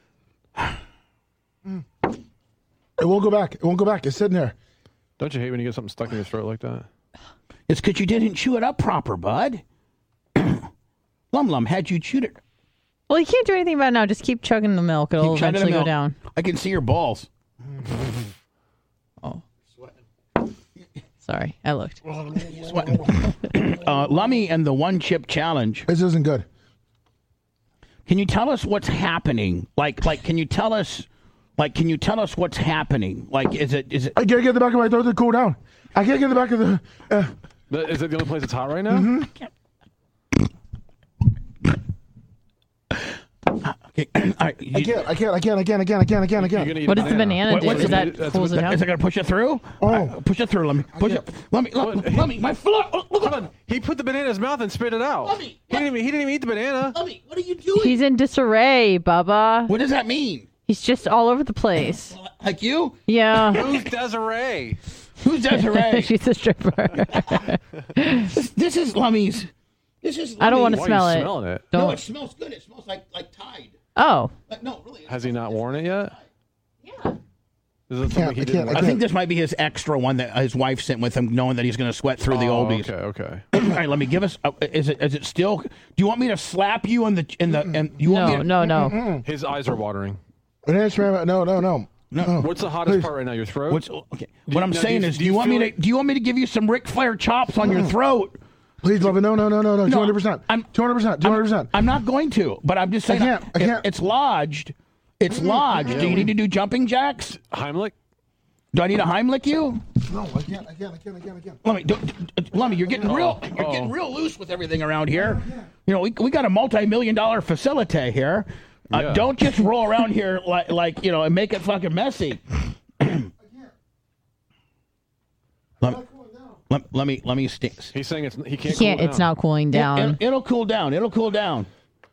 It won't go back. It won't go back. It's sitting there. Don't you hate when you get something stuck in your throat like that? It's because you didn't chew it up proper, bud. Lum Lum, had you chewed it, Well, you can't do anything about it now. Just keep chugging the milk. It'll Keep chugging the eventually go milk. down. I can see your balls. Sorry, I looked. Sweating. uh, Lummy and the one chip challenge. This isn't good. Can you tell us what's happening? Like, like, can you tell us? Like, can you tell us what's happening? Like, is it? Is it? I can't get the back of my throat to cool down. I can't get the back of the. Uh, That- Is that the only place that's hot right now? Mm-hmm. Okay. All right. I can't. I can't. I can't. I can't. I can't. I can't. I can't. I You're can't. gonna eat What a does the banana What- do? what's Does the- that that's cools what- it down? Is it gonna push it through? Oh. Uh, push it through. Let me push it. Let me. Let, What? let me. My foot. Oh, look Hold at on. He put the banana in his mouth and spit it out. Lummy, He didn't, even, he didn't even eat the banana. Lummy, what are you doing? He's in disarray, Bubba. What does that mean? He's just all over the place. Like you? Yeah. Who's Desiree? Who's Desiree? She's a stripper. this, this is Lummy's. This is. I don't want to Why are smell you it. smelling it? No, Don't. it smells good. It smells like like Tide. Oh. Like, no, really. Has he not worn it yet? Yeah. Is it something can't- he I didn't can't- I wear? I think this might be his extra one that his wife sent with him, knowing that he's going to sweat through the Oh, oldies. okay, okay. All right, let me give us. Uh, is it? Is it still? Do you want me to slap you in the in the? And you want me No, to, no, no. His eyes are watering. Banana shrimp. No. No. No. No. What's the hottest Please. part right now? Your throat? What's okay? What I'm now, do saying you- is, do do you, you want me feel to? Do you want me to give you some Ric Flair chops on your throat? Please, love it. No. No. No. No. No. Two hundred percent. I'm- Two hundred percent. Two hundred percent. I'm not going to, but I'm just saying. can't, I it- can't. It's lodged. It's lodged. Do you need to do jumping jacks? Heimlich? Do I need to Heimlich you? No. I can't. I can't. I can't. I can't. I can't. Lummy, do, do, Lummy, you're getting real. You're getting real loose with everything around here. You know, we we got a multi-million dollar facility here. Uh, Yeah. Don't just roll around here like like you know and make it fucking messy. Lummy, Let, let me let me. St- He's saying it's he He can't. can't. Cool It's down. not cooling down. It, it'll cool down. It'll cool down.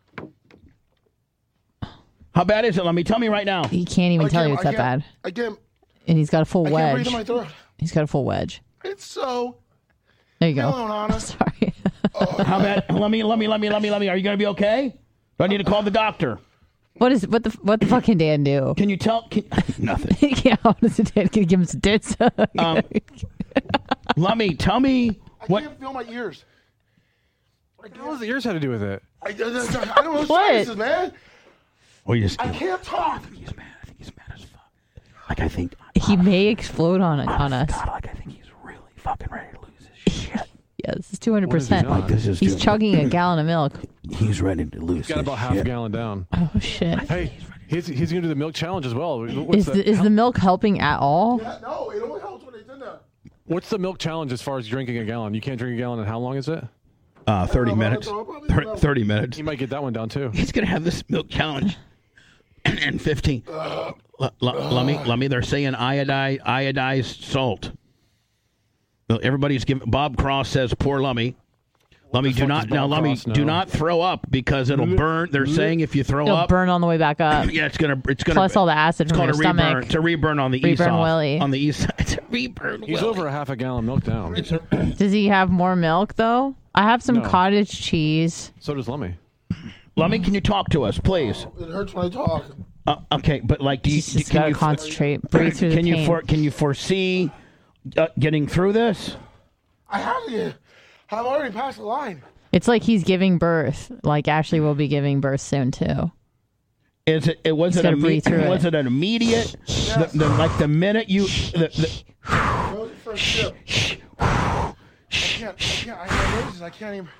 How bad is it? Let me tell me right now. he can't even I tell can't- you it's I that can't- bad. I can't. And he's got a full I can't breathe wedge. in my throat. He's got a full wedge. It's so. There you go. Hello, Nana. Sorry. How bad? Let me let me let me let me let me. Are you gonna be okay? Do I need to call the doctor? What is what the what the fuck can Dan do? Can you tell? Can, nothing. yeah, what is it? Dan? Can you give him some tits? Um, let me tell me I what. can't feel my ears. What the hell does the ears have to do with it? I, I, I don't know what What? this is, man. Well, you just. I can't talk. He's mad. I think he's mad as fuck. Like I think. he may explode on it on us. God, like I think he's really fucking ready to lose his shit. Yeah, this is two hundred What is he percent. not? Like this is. He's too- chugging a gallon of milk. He's ready to lose. He's got his about half shit. a gallon down. Oh shit! Hey, he's he's gonna do the milk challenge as well. What's Is the, the, is the milk helping at all? Yeah, no, it only helps when it's in there. what's the milk challenge as far as drinking a gallon? You can't drink a gallon, and how long is it? Uh, thirty I don't know, minutes. I don't know, Thir- probably Thirty minutes. You might get that one down too. He's gonna have this milk challenge. And fifteen. L- l- let me. Let me. They're saying iodized iodized salt. Well, everybody's giving. Bob Cross says, "Poor Lummy." Lummy, do fuck not does now. Bob Lummy, Cross know? do not throw up because it'll burn. They're saying if you throw It'll up, burn on the way back up. yeah, it's gonna. It's gonna. Plus all the acid It's from called your a reburn. stomach. It's a reburn on the east Reburn side. Willie. On the east side, it's a reburn. He's Willie. over a half a gallon milk down. Does he have more milk though? I have some No. cottage cheese. So does Lummy. Lummy, can you talk to us, please? It hurts when I talk. Uh, okay, but like, do you? He's just can gotta you concentrate. Breathe through can the you pain. for, Can you foresee uh, getting through this? I have to. I'm already past the line. It's like he's giving birth. Like Ashley will be giving birth soon too. Is it? It was He's it. gotta Imme- breathe through was it. it an immediate? the, the, like the minute you. The, the, Go to the first sip. I can't. I can't. I have noses. I can't even.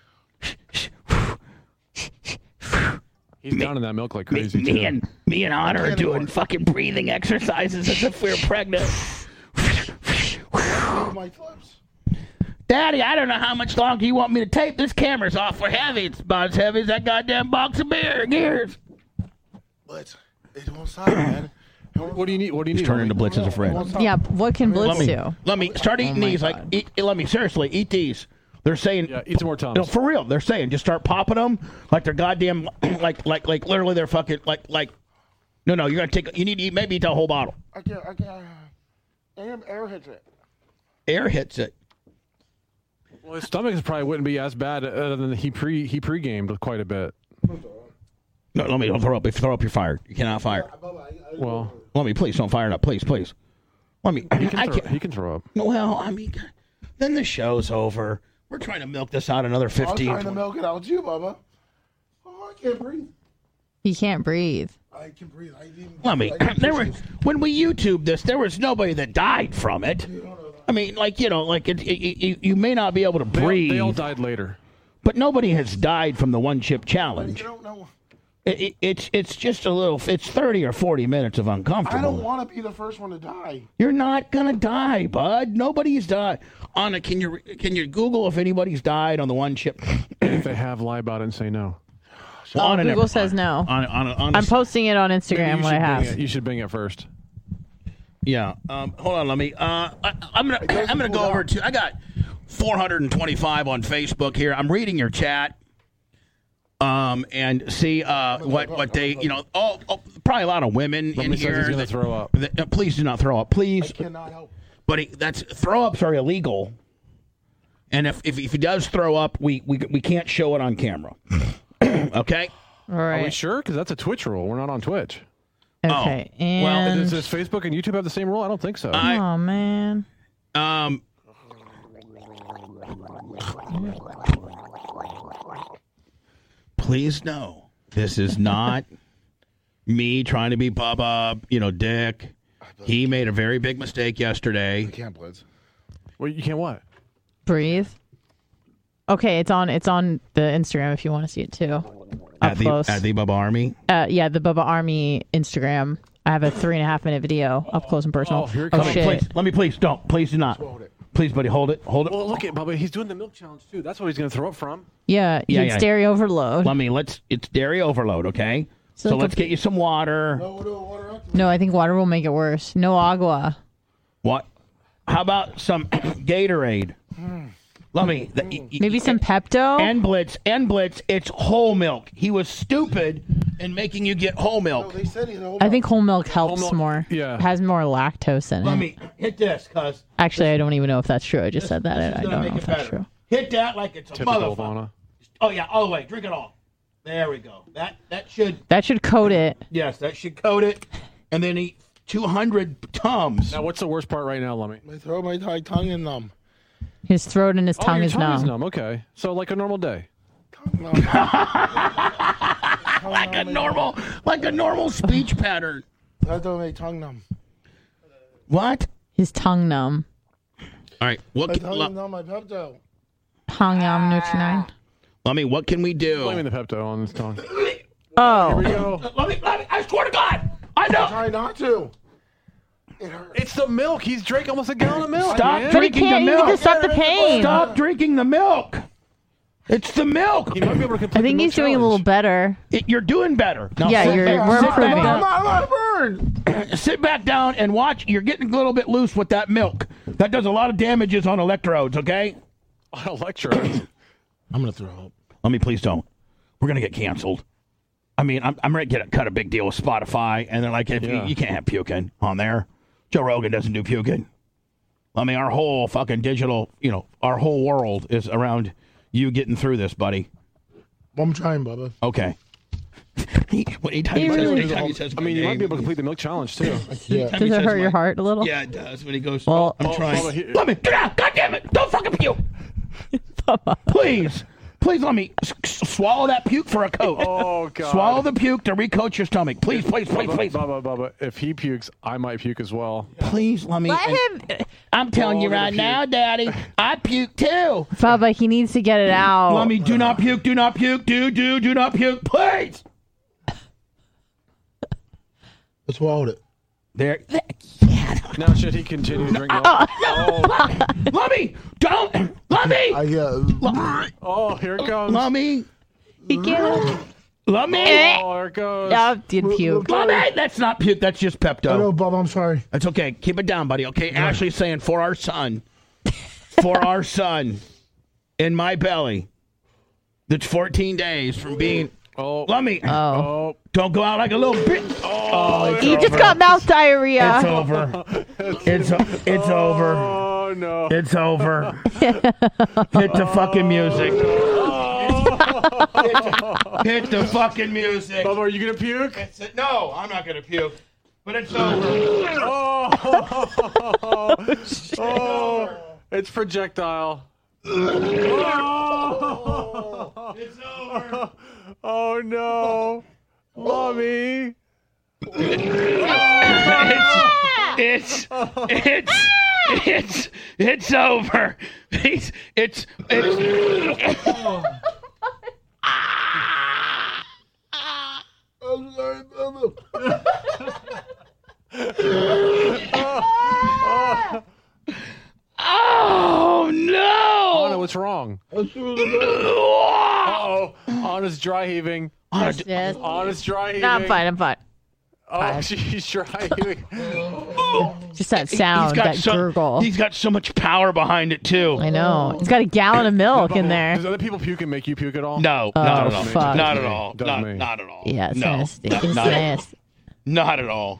He's down in that milk like me, crazy me too. and me and Honor are can't doing anymore. fucking breathing exercises as if we were pregnant. Move my lips. Daddy, I don't know how much longer you want me to tape. This camera's awful heavy. It's about as heavy as that goddamn box of beer. Gears. But it won't stop, man. It won't What do you need? What do you need? Turn into Lummi? Blitz as a It friend. won't stop. Yeah, what can Blitz Let me, do? let me start eating my these. Like, God. eat, let me seriously eat these. They're saying, Yeah, eat some more Tums. no, for real. They're saying just start popping them like they're goddamn, like, like, like literally they're fucking, like, like. No, no, you're gonna take. You need to eat, maybe eat the whole bottle. I can't. I can't. Air, air hits it. Air hits it. Well, his stomach probably wouldn't be as bad other than he pre he pre-gamed quite a bit. No, let me don't throw up. If you throw up, you're fired. You cannot fire. Well, Let me, please don't fire it up, please, please. Let me. he can, I throw, can't. he can throw up. Well, I mean, then the show's over. We're trying to milk this out another I was fifteen. trying to milk it out too, Bubba. Oh, I can't breathe. He can't breathe. I can breathe. I even. Let me. I can There were breathe. when we YouTubed this, there was nobody that died from it. I mean, like you know, like it, it, you, you may not be able to They all, breathe, they all died later. but nobody has died from the one chip You challenge. don't know. It, it, it's it's just a little. It's thirty or forty minutes of I uncomfortable. don't want to be the first one to die. You're not gonna die, bud. Nobody's died. Anna, can you can you Google if anybody's died on the one chip? If they have, lie about it and say no. Well, Anna Google never- says no. Anna, Anna, Anna, I'm posting it on Maybe Instagram you what I should have. bing it. You should bing it first. Yeah. Um, hold on. Let me. Uh, I, I'm gonna. I'm gonna go over to. I got four hundred twenty-five on Facebook here. I'm reading your chat. Um, and see uh what what they you know. Oh, oh probably a lot of women in Lummi says here. he's gonna that- throw up. that- uh, please do not throw up, please. Cannot help. But he, that's throw ups are illegal. And if, if if he does throw up, we we we can't show it on camera. Okay. All Are we right. sure? Because that's a Twitch rule. We're not on Twitch. Okay. Oh, well, And Does, does Facebook and YouTube have the same rule? I don't think so. I- oh man. Um. Please know this is not me trying to be Bubba, you know, Dick. He made a very big mistake yesterday. Can't blitz. well, you can't what? Breathe. Okay, it's on it's on the Instagram if you want to see it too. Up At the close. at the Bubba Army. uh, yeah, the Bubba Army Instagram. I have a three and a half minute video up close and personal. Oh, here it oh comes. shit. Please, let me please don't. Please do not. Please, buddy, hold it. Hold it. Well, look at Bubba. He's doing the milk challenge too. That's what he's going to throw up from. Yeah, Yeah, it's yeah. dairy overload. Let me. Let's. It's dairy overload. Okay. So, So let's the- get you some water. No, no, water up. No, I think water will make it worse. No agua. What? How about some Gatorade? Let me. The, y- y- Maybe some Pepto. And Blitz. And Blitz. It's whole milk. He was stupid in making you get whole No, milk. they said he had a whole I think whole milk helps milk, more. yeah. It has more lactose in it. Let me hit this, cuz. Actually, I don't even know if that's true. I just said that. This I is I gonna don't make know it if that's better. true. Hit that like it's a Typical motherfucker. Lana. Oh yeah, all the way. Drink it all. There we go. That that should That should coat it. yes, that should coat it, and then eat two hundred Tums. Now, what's the worst part right now, Lummy? My throat, my tongue, tongue in numb. His throat and his Oh, tongue your is tongue numb. is numb. Okay, so like a normal day. Tongue numb. Tongue Like a numb, normal, like a normal speech pattern. I throat, my tongue numb. What? His tongue numb. All right. What? My Can, tongue let, is numb, my Pepto. Tongue numb Nutri-Nine. let me. What can we Blaming do? the Pepto on his tongue. Oh. Here we go. Let me. Let me. I swear to God, I know. Try not to. It hurts. It's the milk. He's drank almost a gallon of milk. Stop man. But he drinking the can't. You milk. need to stop the pain. Stop drinking the milk. It's the milk. He might be able to complete I think the milk he's doing a little challenge. better. It- you're doing better. Now Yeah, sit you're- back- we're sit improving. Back I'm not, I'm not burned. down, sit back down and watch. You're getting a little bit loose with that milk. That does a lot of damages on electrodes. Okay. Electrodes. I'm going to throw up. Let me please don't. We're gonna get canceled. I mean, I'm I'm ready to get a, cut a big deal with Spotify, and they're like, if you, Yeah. you can't have puking on there. Joe Rogan doesn't do puking. I mean, our whole fucking digital, you know, our whole world is around you getting through this, buddy. I'm trying, Bubba. Okay. he, anytime he, He says, really- anytime he says I mean, my you might name, be able to complete the milk challenge too. Yeah. anytime Does he it says hurt your my- heart a little? Yeah, it does. When he goes, Well- I'm Oh, trying. Bubba, here- Let me get out. God damn it! Don't fucking puke. Please, please let me s- s- swallow that puke for a coat. Oh God. Swallow the puke to recoat your stomach. Please, please, please, Bubba, please. Bubba, Bubba. If he pukes, I might puke as well. Please let me. Let and- him. I'm telling Oh, you I'm gonna right puke. now, Daddy, I puke too. Bubba, he needs to get it out. Let me do not puke, do not puke, do, do, do not puke, please. I swallowed it. There. Now should he continue drinking milk? Oh, Let me, don't, let me, I uh, oh, here it comes. let me, He can't. let me, Oh, there it goes. Oh, did puke. let me. That's not puke, that's just I know, Pepto. Bubba. I'm sorry. That's okay. Keep it down, buddy, okay? Ashley's saying for our son, for our son in my belly, that's fourteen days from being, Oh, let me, Oh. oh, don't go out like a little bitch. Oh, it's He just over. got mouth diarrhea. It's over. It's it's over. oh no. It's over. Hit the fucking music. Hit, hit the fucking music. Bubba, are you gonna puke? It's it. No, I'm not gonna puke. But it's over. Oh, oh, it's projectile. Oh, It's over. oh no, mommy. It's it's it's it's over. It's it's it's. I'm sorry, Bubba. Oh Anna, no! what's wrong? I threw the Oh, Anna's dry heaving. Yes, yes. Anna's dry heaving. No, I'm fine. I'm fine. Oh, she's dry heaving. Just that sound, that so, gurgle. He's got so much power behind it too. I know. He's got a gallon of milk in there. Does other people puke and make you puke at all? No, Oh, not at all. fuck. Not at all. Doesn't Not, me. not at all. Yeah, it's no, nasty. not, It's not, nasty. not at all.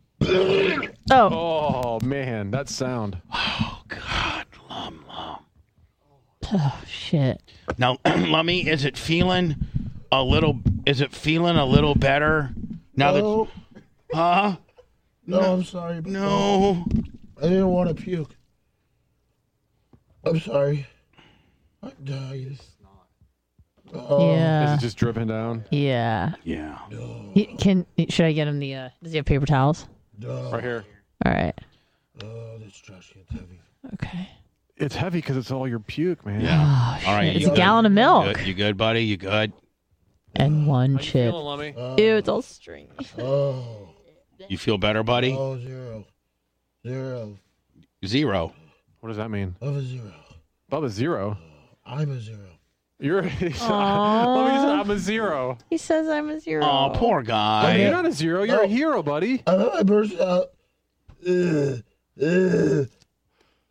Oh, Oh man, that sound. Oh God, lum lum. oh shit. Now, Lummy, is it feeling a little? Is it feeling a little better now No, that? Huh? no, I'm sorry. Bubba. No. I didn't want to puke. I'm sorry. I died. Oh, Is Yeah. it just dripping down? Yeah. Yeah. He, can should I get him the? Uh, does he have paper towels? no. Right here. All right. Oh, this trash gets heavy. Okay. It's heavy because it's all your puke, man. Yeah. Oh, All right. shit. It's you a good? gallon of milk You good, you good, buddy? You good? and one chip. Lummy? Ew, it's all stringy. Oh, You feel better, buddy? oh, zero. Zero. Zero. What does that mean? I'm a zero. Bubba zero. I'm a zero. You're. He said, Aw. Lummy said, I'm a zero. He says I'm a zero. Oh, poor guy. You're not a zero. You're Oh. a hero, buddy. I let my burst out. Ugh, ugh.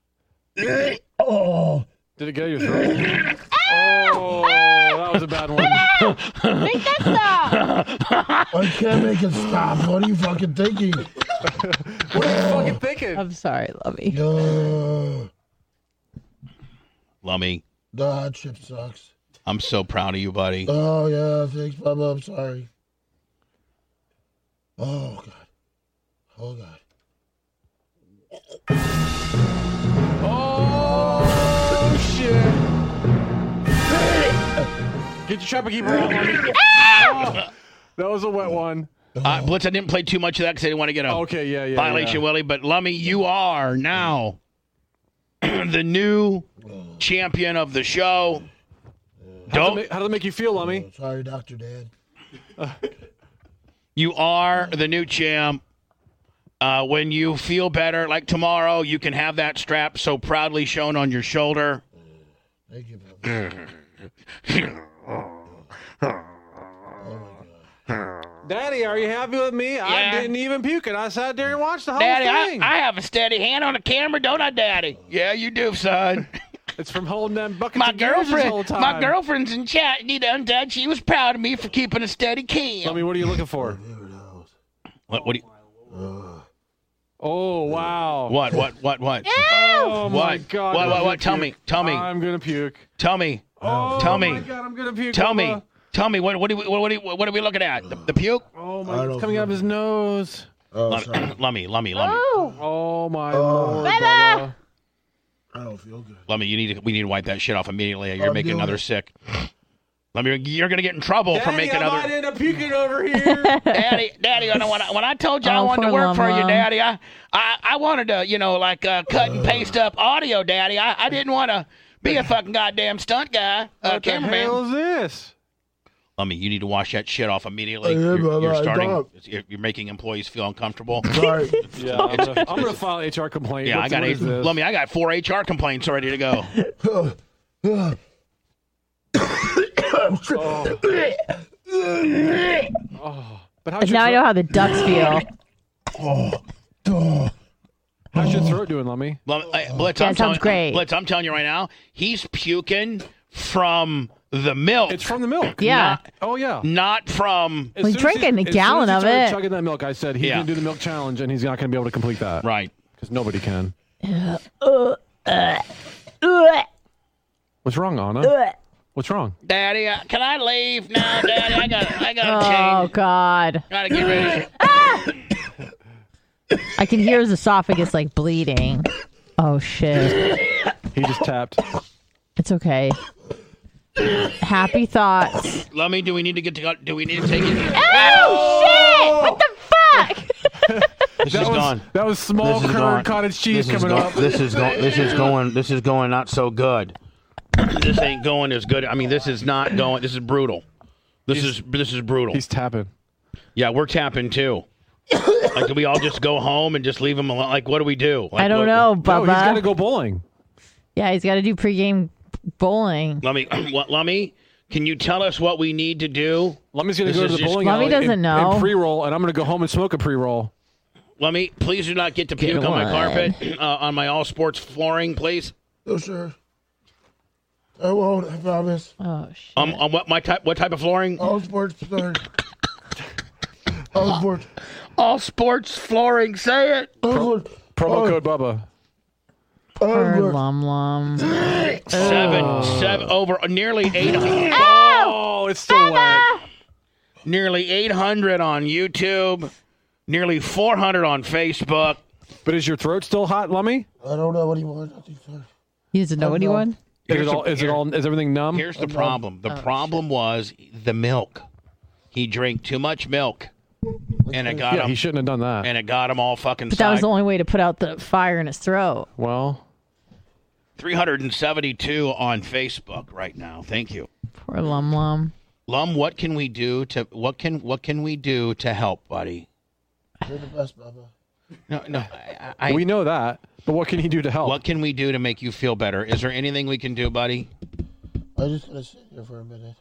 Oh, Did it get your throat? Oh, that was a bad one. Make that stop. I can't make it stop. What are you fucking thinking? What are you fucking thinking? I'm sorry, Lummy. Uh, Lummy, the hot chip sucks. I'm so proud of you, buddy. Oh, yeah, thanks, Bubba. I'm sorry. Oh, God. Oh, God. Oh, shit. Get your trapper keeper on. Oh, that was a wet one. Uh, Blitz, I didn't play too much of that because I didn't want to get a Okay, yeah, yeah. violation, yeah. Willie. But Lummy, you are now the new champion of the show. How Don't does, it make, how does it make you feel, Lummy? Oh, sorry, Doctor Dad. you are the new champ? Uh, when you feel better, like tomorrow, you can have that strap so proudly shown on your shoulder. Thank you, Bubba. Daddy, are you happy with me? Yeah. I didn't even puke it. I sat there and watched the whole Daddy, I, thing. I have a steady hand on the camera, don't I, Daddy? Yeah, you do, son. It's from holding them buckets My of beers this whole girlfriend, time. my girlfriend's in chat. Need undone. She was proud of me for keeping a steady cam. Lummy, what are you looking for? What? What? Do you, Oh, wow. what? What? What? What? Oh, my What? God. What? I'm What? gonna What? Tell puke. me. Tell me. I'm going to puke. Tell me. Oh, Tell me. my God, I'm going to puke. Tell me. Bubba. Tell me. What? What? Are we, what, are we, what are we looking at? The, the puke? Oh, I my, don't it's coming out of his nose. Oh, sorry. Lummy. Lummy. Lummy. Oh, Oh, my Oh. Lord. Bubba. Bubba. I don't feel good. Lummy. You need to. We need to wipe that shit off immediately. You're I'm making doing another it. sick. Lummy, you're gonna get in trouble for Daddy, making I other. might end up puking over here. Daddy, Daddy, I know when I, when I told you I Oh, wanted to poor work for you, Lum-Lum. Daddy, I, I, I wanted to, you know, like uh, cut and paste up audio, Daddy. I, I didn't want to be a fucking goddamn stunt guy, uh, What the cameraman. hell is this? Lummy, you need to wash that shit off immediately. Yeah, You're, brother, you're I starting. don't. You're, you're making employees feel uncomfortable. Sorry. Yeah, I'm gonna, I'm gonna file an H R complaint. Yeah, I What's- got what eight. is this? Lummy, I got four H R complaints ready to go. Oh, but how's your now I know throat, how the ducks feel. how's your throat doing, Lummy? Lummy, uh, Blitz, Yeah, I'm it sounds telling, great. Blitz, I'm telling you right now, he's puking from the milk. It's from the milk. Yeah. Oh yeah. not from As Like soon as drinking he- a as gallon soon as of he started it. Chugging that milk, I said he's Yeah. gonna do the milk challenge, and he's not gonna be able to complete that right. because nobody can. Ugh. What's wrong, Anna? Ugh. What's wrong? Daddy, uh, can I leave now, Daddy? I got, I got to Oh change. God! Got to get ready. I can hear his esophagus like bleeding. Oh shit! He just tapped. It's okay. Happy thoughts. Lummy, do we need to get to? Do we need to take it? Oh shit! What the fuck? This That is was gone. that was small This is curd gone. cottage cheese This is coming go- up. This is going. This is going. This is going not so good. This ain't going as good. I mean, this is not going. This is brutal. This is this is brutal. He's tapping. Yeah, we're tapping too. Like, do we all just go home and just leave him alone? Like, what do we do? Like, I don't what- know, No, Bubba. he's got to go bowling. Yeah, he's got to do pregame bowling. Lummy, what, Lummy, can you tell us what we need to do? Lummy's going to This go is to the just- bowling Lummy alley doesn't and, know. and pre-roll, and I'm going to go home and smoke a pre-roll. Lummy, please do not get to puke Get on my one. carpet, uh, on my all sports flooring, please. No, sir. I won't, I promise. Oh shit! Um, on what my type? What type of flooring? All sports, sorry. All sports. All sports flooring. Say it. All sports. Promo Oh, code Bubba. all Poor sports. Lum Lum. Seven, seven over nearly eight hundred. Oh, it's still wet. Nearly eight hundred on YouTube. Nearly four hundred on Facebook. But is your throat still hot, Lummy? I don't know anymore. Nothing, sir. He doesn't know Oh, anyone. Is Here's it all? the- Is it all? Is everything numb? Here's the problem. The problem was the milk. He drank too much milk, and it got Yeah, him. he shouldn't have done that. And it got him all fucking. But that was side. the only way to put out the fire in his throat. Well, three hundred seventy-two on Facebook right now. Thank you, Poor Lum Lum. Lum. What can we do to what can what can we do to help, buddy? You're the best, Bubba. No, no. I, I, we know that. But what can he do to help? what can we do to make you feel better? Is there anything we can do, buddy? I just gotta sit here for a minute.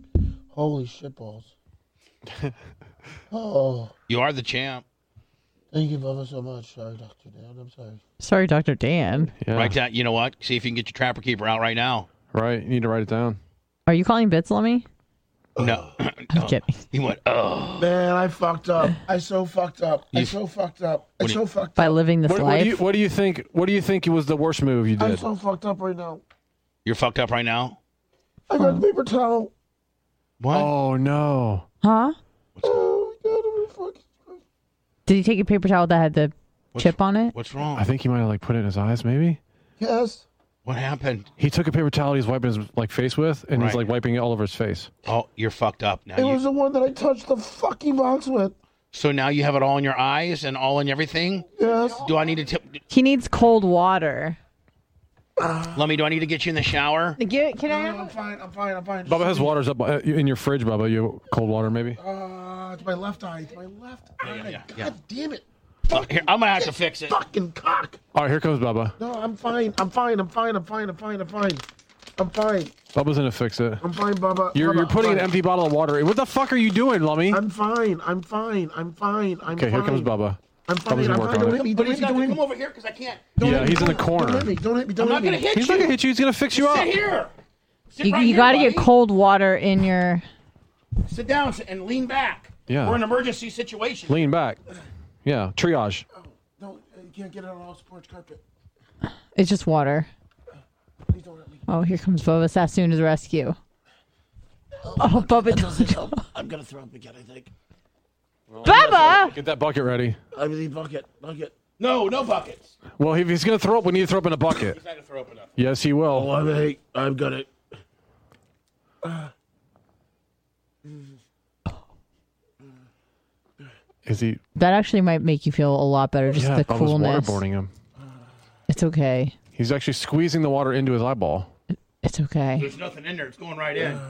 Holy shitballs. Oh, You are the champ. Thank you, Bubba, so much. Sorry, Doctor Dan. I'm sorry. Sorry, Doctor Dan. Yeah. Write down. You know what? See if you can get your Trapper Keeper out right now. Right. You need to write it down. Are you calling Bits Lummy? No. I'm kidding. He went. Oh. Man, I fucked up. I so fucked up. I You- so fucked up. I What do so you- fucked By up. living this What, what life. do you What do you think? What do you think was the worst move you I'm did? so fucked up right now. You're fucked up right now. I got a paper towel. What? Oh no. Huh? Oh my god, I'm fucking. Did he take a paper towel that had the What's- chip on it? What's wrong? I think he might have like put it in his eyes. Maybe Yes. What happened? he took a paper towel he's wiping his like face with, and Right. he's like wiping it all over his face. Oh, you're fucked up now. It You- was the one that I touched the fucking box with. so now you have it all in your eyes and all in everything. Yes. Do I need to tip? He needs cold water. Lummy, do I need to get you in the shower? Get, can I No, I'm fine. I'm fine. I'm fine. Bubba has water's up uh, in your fridge, Bubba. You have cold water, maybe? Uh, it's my left eye. It's my left eye. yeah, God yeah. damn it. Oh, here, I'm gonna have to fix it. Fucking cock. All right, here comes Bubba. No, I'm fine. I'm fine. I'm fine. I'm fine. I'm fine. I'm fine. I'm fine. Bubba's gonna fix it. I'm fine, Bubba. You're Bubba, you're putting I'm an fine. empty bottle of water. What the fuck are you doing, Lummy? I'm fine. I'm fine. I'm fine. I'm Okay, fine. here comes Bubba. I'm fine. Bubba's I'm gonna work fine. on Don't it. hit me. But Don't hit he's me. got Don't to hit come me. over here because I can't. Don't Yeah, hit me. he's in the Don't- corner. Don't hit me. Don't hit me. Don't I'm hit not gonna me. hit He's you. not gonna hit you. He's gonna fix you up. Sit here. Sit You, right you here, got to buddy. get cold water in your. Sit down and lean back. Yeah. We're in an emergency situation. Lean back. Yeah, triage. Don't. You can't get it on all sports carpet. It's just water. Please don't hit me. Oh, here comes Bubba Sassoon to the rescue. Oh, Bubba doesn't. I'm gonna throw up again. I think. Bubba! Get that bucket ready. I need bucket. Bucket. No, no buckets. Well, if he's gonna throw up, we need to throw up in a bucket. He's not gonna throw up enough. Yes, he Oh, will. I'm hey, I've got it. Is he? That actually might make you feel a lot better. Just Yeah, the Bubba's coolness. waterboarding him. It's okay. He's actually squeezing the water into his eyeball. It's okay. There's nothing in there. It's going right in.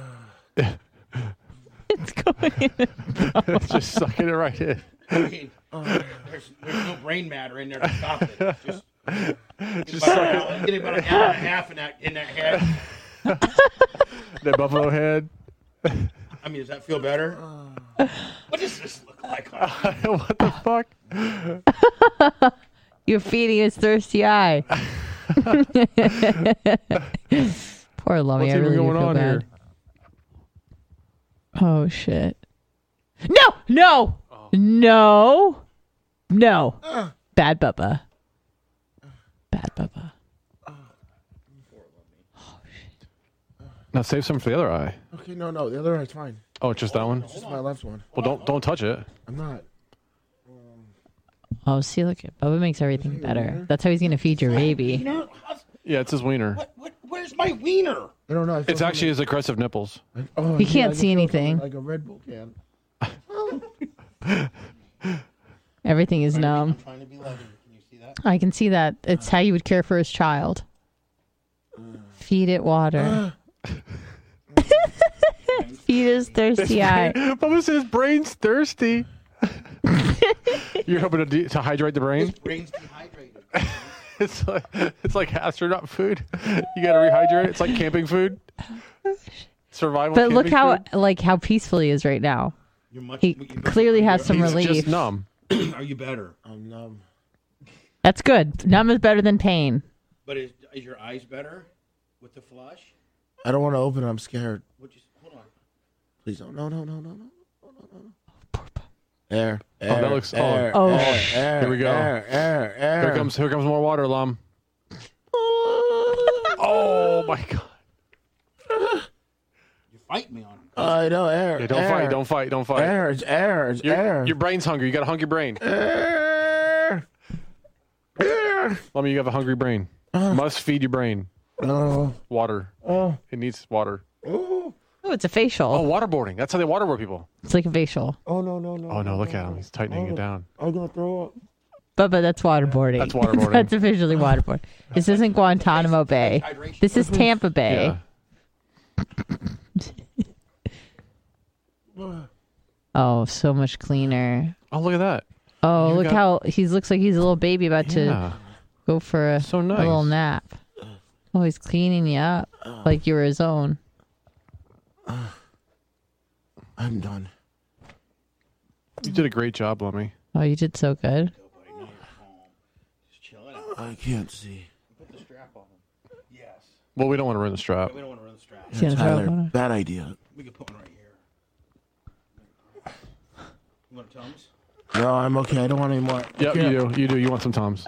It's going in. It's just sucking it right in. I mean, there's, there's no brain matter in there to stop it. Just, Just about, suck an hour- get about an hour and a half in that in that head. That buffalo head. I mean, does that feel better? What does this look like? What the fuck? You're feeding his thirsty eye. Poor Lummy. What's I even really do going feel on bad. here? Oh shit! No! No! No! No! Bad Bubba. Bad Bubba. Now save some for the other eye. Okay, no, no, the other eye's fine. Oh, it's just that one. This is my left one. Well, don't don't touch it. I'm not. Oh, see, look at Bubba makes everything better. That's how he's gonna feed your baby. Wiener? How's- Yeah, it's his wiener. What, what, where's my wiener? I don't know. I feel It's actually his aggressive nipples. like, oh, He yeah, can't I can see feel anything. Like a Red Bull can. Everything is numb. I'm trying to be loving. Can you see that? I can see that. It's how you would care for his child. Feed it water. Feed his thirsty eye. Bubba says brain's thirsty. You're hoping to, de- to hydrate the brain? Brain's dehydrated. It's like it's like astronaut food. You got to rehydrate. It's like camping food. Survival. But look camping how food. like how peaceful he is right now. You're much, He you're- clearly has some He's relief. just numb. Are you better? I'm numb. That's good. Numb is better than pain. But is, is your eyes better with the flush? I don't want to open it. I'm scared. Would you, hold on. Please don't. No, no, no, no, no. no, no, no. Air, Oh, air, that looks- air, oh. air, air, Here we go. Air, air, air. Here comes here comes more water, Lum. Oh my god! You fight me on it. I know, air. Yeah, don't air, fight! Don't fight! Don't fight! Air, it's air, it's Your, air. your brain's hungry. You got to hunk your brain. Air. Air. Lummy, you have a hungry brain. Must feed your brain Oh. water. Oh. It needs water. Oh. Oh, it's a facial. Oh, waterboarding. That's how they waterboard people. It's like a facial. Oh, no, no, no. Oh no! Look at him. He's tightening it down. I'm going to throw up. Bubba, that's waterboarding. That's waterboarding. That's officially waterboarding. This isn't Guantanamo Bay. This is Tampa Bay. Yeah. Oh, so much cleaner. Oh, look at that. Oh, You look got- how he looks like he's a little baby about to Yeah. go for a, So a nice. little nap. Oh, he's cleaning you up like you were his own. I'm done. You did a great job, Lummy. Oh, you did so good. I can't see. Put the strap on him. Yes. Well, we don't want to ruin the strap. We don't want to run the strap. Is he gonna Tyler, throw it on her? bad idea. We can put one right here. You want Tums? No, I'm okay. I don't want any more. Yep, you do. You do. You want some Tums.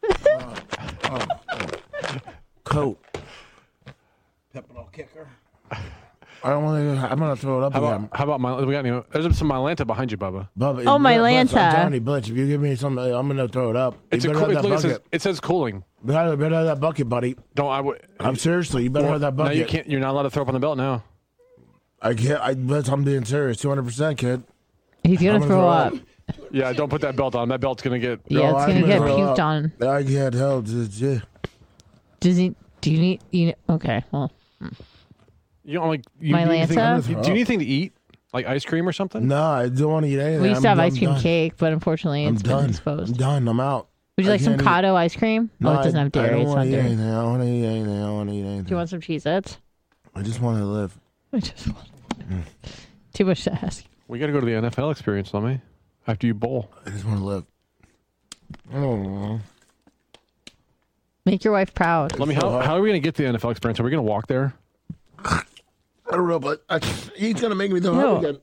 Coat. Pepperell kicker. I don't want to. I'm gonna throw it up How again. about, how about my? We got any? There's some Mylanta behind you, Bubba. Bubba, Oh, my Blitz, Lanta. I'm telling you, Blitz, if you give me some, I'm gonna throw it up. It's you a better cool, have that look, it, says, bucket. it says cooling. Better, better have that bucket, buddy. Don't I? W- I'm seriously. You better well, have that now bucket. you can't. You're not allowed to throw up on the belt now. I can't. I, Blitz, I'm being serious. two hundred percent, kid. He's gonna, I'm gonna throw, throw up. up. Yeah, don't put that belt on. That belt's gonna get. Yeah, No, it's I'm gonna get throw puked up. on. I can't help it. Yeah. Does he? Do you need? You okay? Well, You don't like. You, My do, you think, Lanta? do you need anything to eat? Like ice cream or something? No, I don't want to eat anything. we used I'm, to have I'm ice cream done. cake, but unfortunately, I'm it's been done. I'm disposed. done. I'm out. Would you I like some can't eat- Cotto ice cream? No, oh, it doesn't I, have I dairy. don't It's want not to eat dairy. anything. I don't want to eat anything. I don't want to eat anything. Do you want some Cheez-Its? I just want to live. I just want. Too much to ask. We got to go to the N F L experience, let me. After you bowl. I just want to live. I don't know. Make your wife proud. Let me. How, how are we gonna get to the N F L experience? Are we gonna walk there? I don't know, but I, he's gonna make me throw No. up again.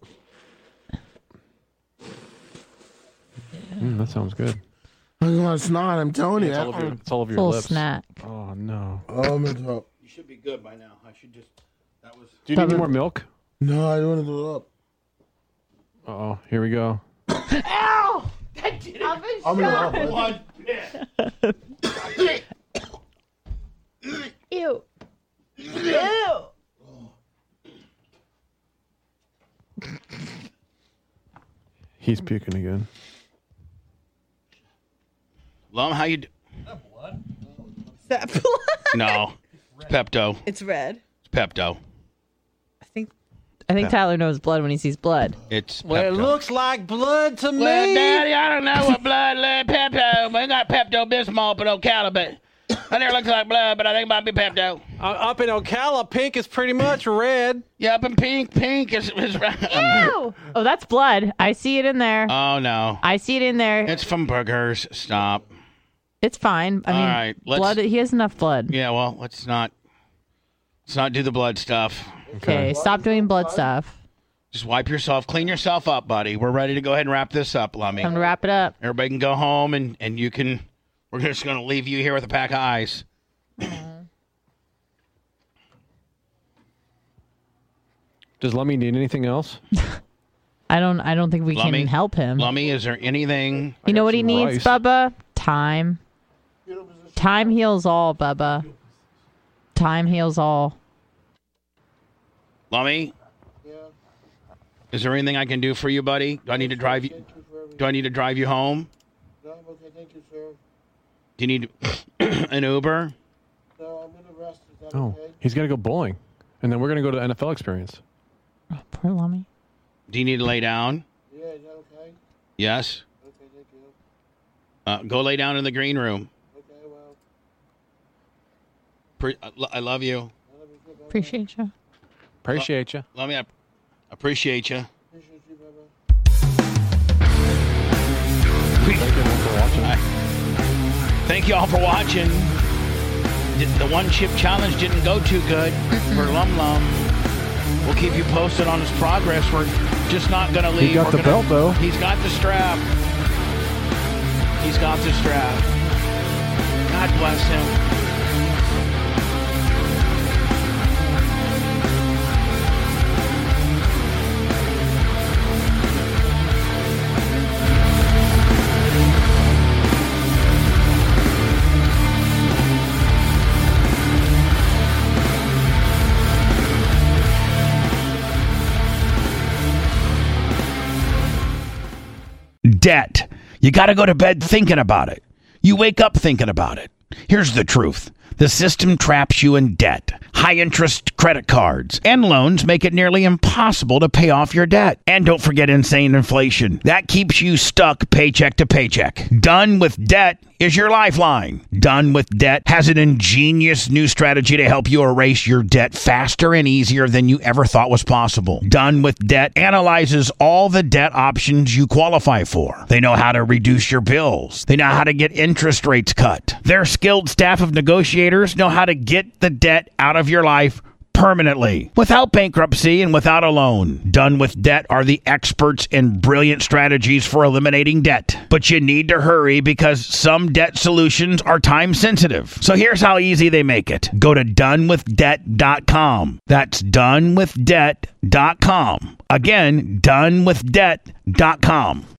Mm, that sounds good. I just want to snot. I'm telling you. It's all over your, it's all over your Full lips. snack. Oh no. Oh, I'm gonna throw up. You should be good by now. I should just. That was. Do you need any Bubba. more milk? No, I don't want to throw up. Uh oh. Here we go. Ow! That did it. I'm gonna throw up. One bit. Ew. Ew. He's puking again. Lum, how you? Do- That blood? no, it's Pepto. It's red. It's Pepto. I think. I think Tyler knows blood when he sees blood. It's Well, it Pepto. looks like blood to me. Well, Daddy, I don't know what blood like Pepto. But I got Pepto Bismol, but Ocala, but I never looks like blood, but I think it might be Pepto. Uh, up in Ocala, pink is pretty much red. Yeah, up in pink, pink is, is right. Ew. Oh, that's blood. I see it in there. Oh no, I see it in there. it's from burgers. Stop. It's fine. I All mean, right, let's- blood. He has enough blood. Yeah, well, let's not. Let's not do the blood stuff. Okay, stop doing blood stuff. Just wipe yourself, clean yourself up, buddy. We're ready to go ahead and wrap this up, Lummy. Time to wrap it up. Everybody can go home, and, and you can. We're just going to leave you here with a pack of ice. Does Lummy need anything else? I don't. I don't think we Lummy? can help him. Lummy, is there anything? You know what he some needs, rice. Bubba? Time. Time heals all, Bubba. Time heals all. Lummy? Yeah. Is there anything I can do for you, buddy? Do I need to drive you? Do I need to drive you home? No, I'm okay. Thank you, sir. Do you need an Uber? No, I'm gonna rest. Is that Oh, he's got to go bowling, and then we're gonna go to the N F L experience. Oh, poor Lummy. Do you need to lay down? Yeah, is that okay? Yes. Okay, thank you. Uh, go lay down in the green room. Okay, well, Pre- I lo- I love you. Appreciate you. Appreciate you. Lummy, I appreciate you. appreciate you, Bubba. Thank you everyone for watching. Thank you all for watching. The- The one chip challenge didn't go too good for Lum Lum. We'll keep you posted on his progress. We're just not going to leave. He got We're the gonna- belt, though. He's got the strap. He's got the strap. God bless him. Debt. You got to go to bed thinking about it. You wake up thinking about it. Here's the truth. The system traps you in debt. high-interest credit cards, and loans make it nearly impossible to pay off your debt. And don't forget insane inflation. That keeps you stuck paycheck to paycheck. Done with Debt is your lifeline. Done with Debt has an ingenious new strategy to help you erase your debt faster and easier than you ever thought was possible. Done with Debt analyzes all the debt options you qualify for. They know how to reduce your bills. They know how to get interest rates cut. Their skilled staff of negotiators know how to get the debt out of your life permanently, without bankruptcy and without a loan. Done with Debt are the experts in brilliant strategies for eliminating debt. But you need to hurry because some debt solutions are time sensitive. So here's how easy they make it. Go to done with debt dot com. That's done with debt dot com. Again, done with debt dot com.